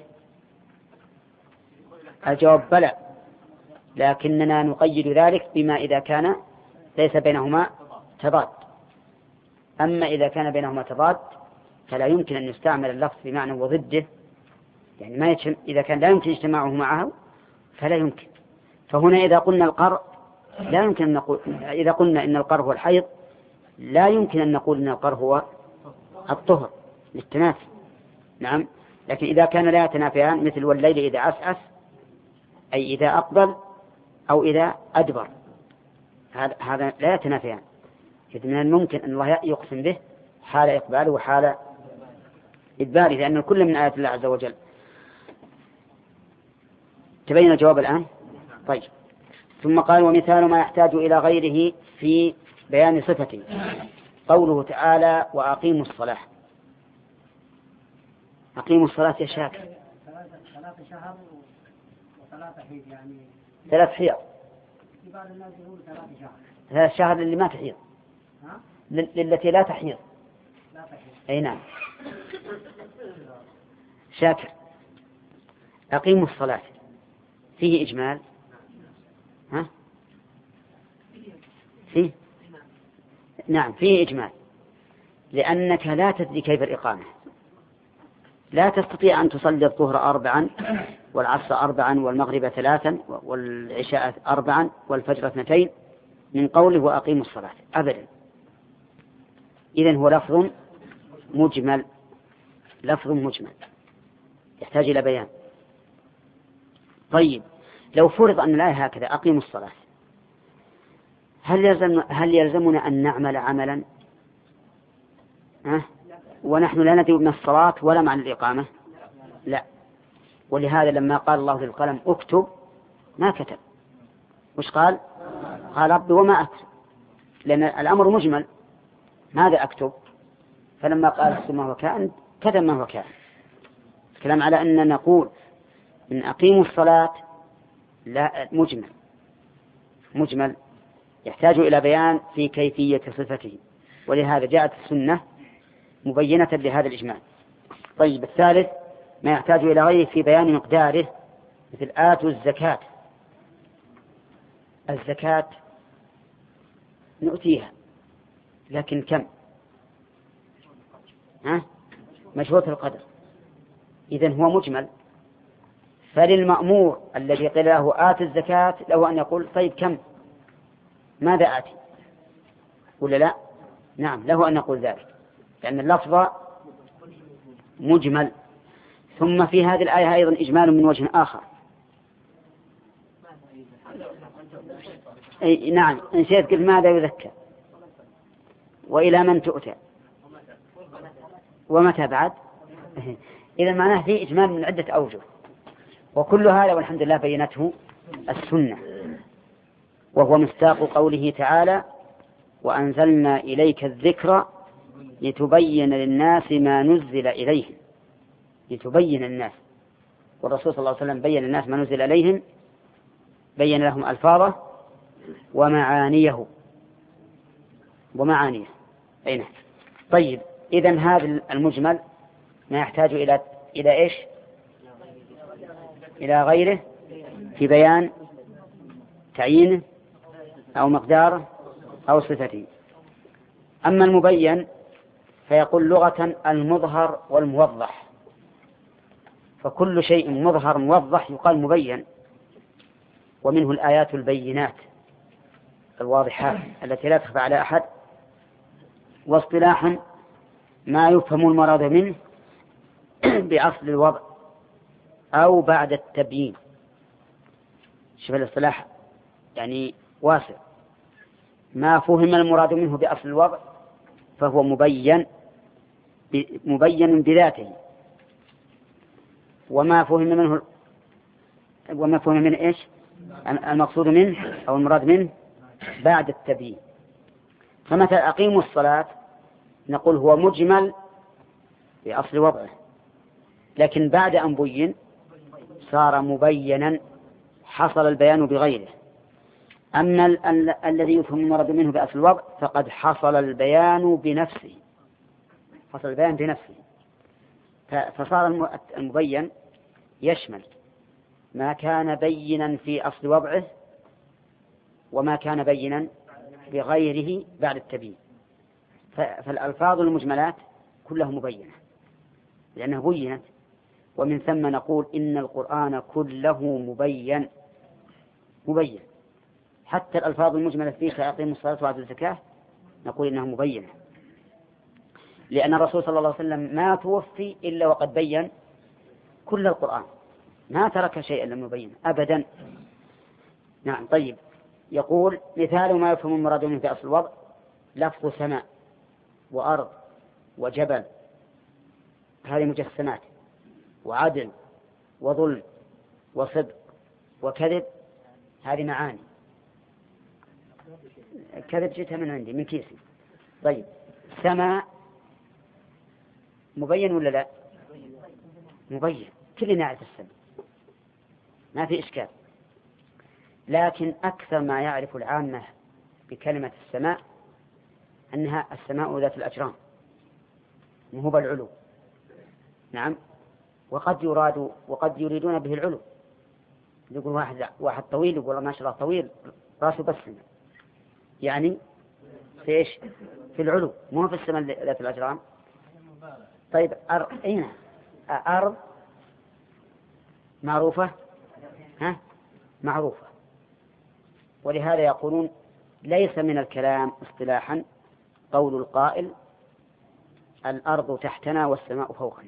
الجواب بلى، لكننا نقيد ذلك بما إذا كان ليس بينهما تضاد. أما إذا كان بينهما تضاد فلا يمكن أن يستعمل اللفظ بمعنى وضده، يعني ما إذا كان لا يمكن اجتماعه معه فلا يمكن. فهنا إذا قلنا القرء لا يمكن أن نقول، إذا قلنا إن القرء هو الحيض لا يمكن أن نقول إن القرء هو الطهر للتنافي. نعم، لكن إذا كان لا يتنافيان، مثل والليل إذا عسعس، أي إذا أقبل أو إذا أدبر، هذا لا يتنافيان. إذن من الممكن أن الله يقسم به حال إقباله وحال إدباره، لأن كل من آيات الله عز وجل. تبين الجواب الآن؟ طيب، ثم قال ومثال ما يحتاج إلى غيره في بيان صفته قوله تعالى وأقيموا الصلاة. أقيموا الصلاة يا شاكر.
3 شهر و3 حيض، يعني
3 حيض.
في بعض الناس يقول 3 شهر.
3 شهر للي ما تحيض، للتي لا تحيض. أي نعم. شاكر، أقيموا الصلاة فيه إجمال؟ فيه؟ نعم فيه إجمال، لأنك لا تدري كيف الإقامة. لا تستطيع أن تصلي الظهر 4 والعصر 4 والمغرب 3 والعشاء 4 والفجر 2 من قوله وأقيموا الصلاة أبدا. إذن هو لفظ مجمل، يحتاج إلى بيان. طيب، لو فرض أن الآية هكذا أقيموا الصلاة، هل يلزمنا أن نعمل عملا ونحن لا ندري من الصلاة ولا معنى الإقامة؟ لا. ولهذا لما قال الله للقلم اكتب ما كتب. وش قال؟ قال ربي وما أكتب، لأن الأمر مجمل، ماذا أكتب؟ فلما قال اكتب ما هو كائن كتب ما هو كائن. الكلام على أن نقول إن أقيموا الصلاة لا مجمل يحتاج إلى بيان في كيفية صفته، ولهذا جاءت السنة مبينة لهذا الإجمال. طيب، الثالث ما يحتاج إلى غيره في بيان مقداره، مثل آتوا الزكاة. الزكاة نؤتيها، لكن كم؟ مشروط القدر. إذن هو مجمل. فللمأمور الذي قيل له آت الزكاة له أن يقول طيب كم؟ ماذا آتي؟ ولا لا؟ نعم، له أن يقول ذلك، لأن اللفظ مجمل. ثم في هذه الآية أيضا إجمال من وجه آخر. نعم إن شئت قل ماذا يذكر وإلى من تؤتى ومتى بعد. إذا معناه فيه إجمال من عدة أوجه، وكل هذا والحمد لله بينته السنة، وهو مصداق قوله تعالى: وأنزلنا إليك الذكر لتبين للناس ما نزل إليهم. لتبين الناس، والرسول صلى الله عليه وسلم بين الناس ما نزل إليهم، بين لهم ألفاظه ومعانيه أين. طيب إذن هذا المجمل ما يحتاج إلى إيش؟ إلى غيره في بيان تعيينه أو مقداره أو صفته. أما المبين فيقول لغة المظهر والموضح، فكل شيء مظهر موضح يقال مبين، ومنه الآيات البينات الواضحات التي لا تخفى على أحد. واصطلاحا ما يفهم المراد منه بأصل الوضع أو بعد التبيين. شوف الاصطلاح يعني واسع. ما فهم المراد منه بأصل الوضع فهو مبين بذاته، وما فهم منه إيش المقصود منه أو المراد منه بعد التبيين. فمثلا أقيموا الصلاة نقول هو مجمل بأصل وضعه، لكن بعد أن بين صار مبينا، حصل البيان بغيره. أما الذي يفهم المراد منه بأصل الوضع فقد حصل البيان بنفسه، فصار المبين يشمل ما كان بينا في أصل وضعه وما كان بينا بغيره بعد التبيين. فالألفاظ المجملات كلها مبينة لأنها بينت، ومن ثم نقول إن القرآن كله مبين. حتى الألفاظ المجملة فيه كأقيموا الصلاة وآتوا الزكاة نقول إنها مبينة، لأن الرسول صلى الله عليه وسلم ما توفي إلا وقد بين كل القرآن، ما ترك شيئا لم يبين أبدا. نعم. طيب يقول مثال ما يفهم المراد منه في أصل الوضع: لفظ سماء وأرض وجبل، هذه مجسمات، وعدل وظلم وصدق وكذب، هذه معاني. كذب جئتها من عندي من كيسي. طيب سماء مبين ولا لا؟ مبين، كلنا نعرف السماء ما في إشكال، لكن أكثر ما يعرف العامة بكلمة السماء أنها السماء ذات الأجرام مهوب العلو. نعم. وقد يريدون به العلو، يقول واحد طويل يقول ما شاء الله طويل راسه بس يعني في إيش؟ في العلو، مو في السماء ذات الأجرام. طيب أرض معروفة، معروفة، ولهذا يقولون ليس من الكلام اصطلاحا قول القائل الأرض تحتنا والسماء فوقنا،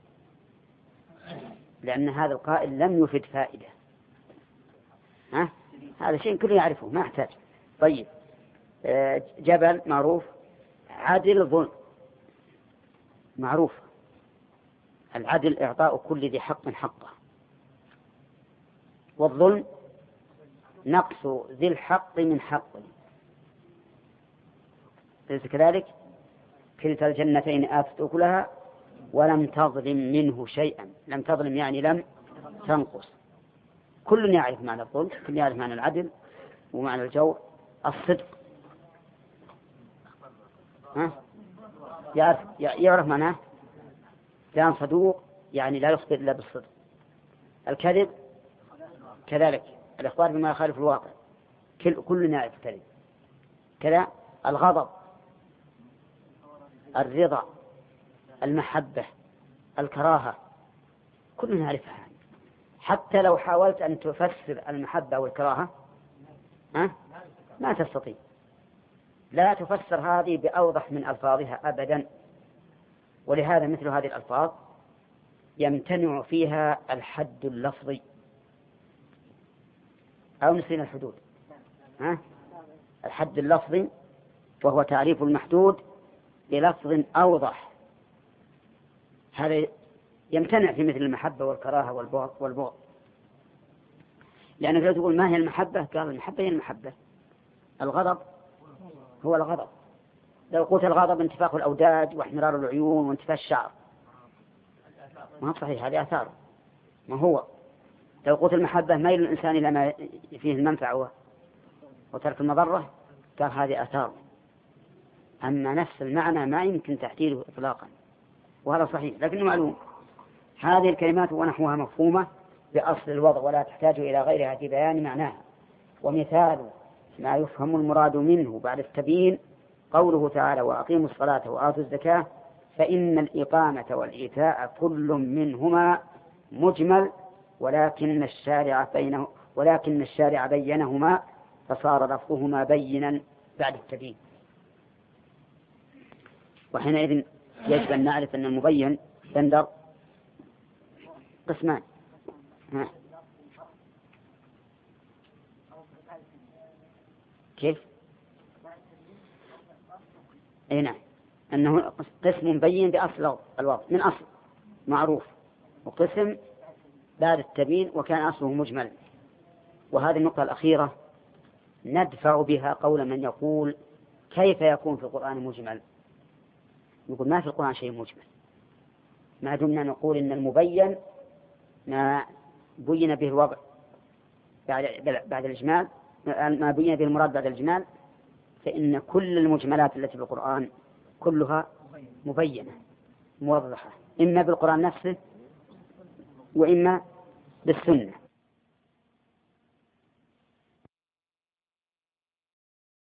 لأن هذا القائل لم يفد فائدة. هذا شيء كله يعرفه ما يحتاج. طيب جبل معروف، عدل ظلم معروف، العدل إعطاء كل ذي حق حقه، والظلم نقص ذي الحق من حقه. ليس كذلك؟ كلتا الجنتين آتت أكلها ولم تظلم منه شيئا. لم تظلم يعني لم تنقص. كل يعرف معنى الظلم، كل يعرف معنى العدل ومعنى الجور. الصدق يعرف معناه، كان صدوق يعني لا يخطئ إلا بالصدق. الكذب كذلك الإخبار بما يخالف الواقع، كل يعرف الكذب. كذا الغضب، الرضا، المحبة، الكراهة، كل نعرفها. حتى لو حاولت أن تفسر المحبة والكراهة ما تستطيع، لا تفسر هذه بأوضح من ألفاظها أبدا. ولهذا مثل هذه الألفاظ يمتنع فيها الحد اللفظي، أو نسينا الحدود، الحد اللفظي، وهو تعريف المحدود بلفظ أوضح. هذا يمتنع في مثل المحبة والكراهة والبغض، لأنك لو تقول ما هي المحبة، قال المحبة هي المحبة، الغضب هو الغضب. لو قلت الغضب انتفاخ الأوداج واحمرار العيون وانتفاخ الشعر، ما هو صحيح، هذه آثار. ما هو لو قلت المحبة ميل الإنسان إلى ما فيه المنفعة وترك المضرة، قال هذه آثار. أما نفس المعنى ما يمكن تحديده إطلاقا، وهذا صحيح. لكنه معلوم هذه الكلمات ونحوها مفهومة بأصل الوضع، ولا تحتاج إلى غيرها في بيان معناها. ومثال ما يفهم المراد منه بعد التبيين قوله تعالى: وأقيموا الصلاة وآتوا الزكاة، فإن الإقامة والإيتاء كل منهما مجمل، ولكن الشارع بينهما فصار لفظهما بينا بعد التبيين. وحينئذ يجب أن نعرف أن المبين بندر قسمان. كيف؟ أي نعم، أنه قسم مبين بأصل الوضع من أصل معروف، وقسم بعد التبيين وكان أصله مجمل. وهذه النقطة الأخيرة ندفع بها قول من يقول كيف يكون في القرآن مجمل؟ يقول ما في القرآن شيء مجمل، ما دمنا نقول إن المبين ما بين به الوضع بعد الإجمال، ما بين به المراد بعد الإجمال، فإن كل المجملات التي في القرآن كلها مبينة موضحة، إما بالقرآن نفسه وإما بالسنة.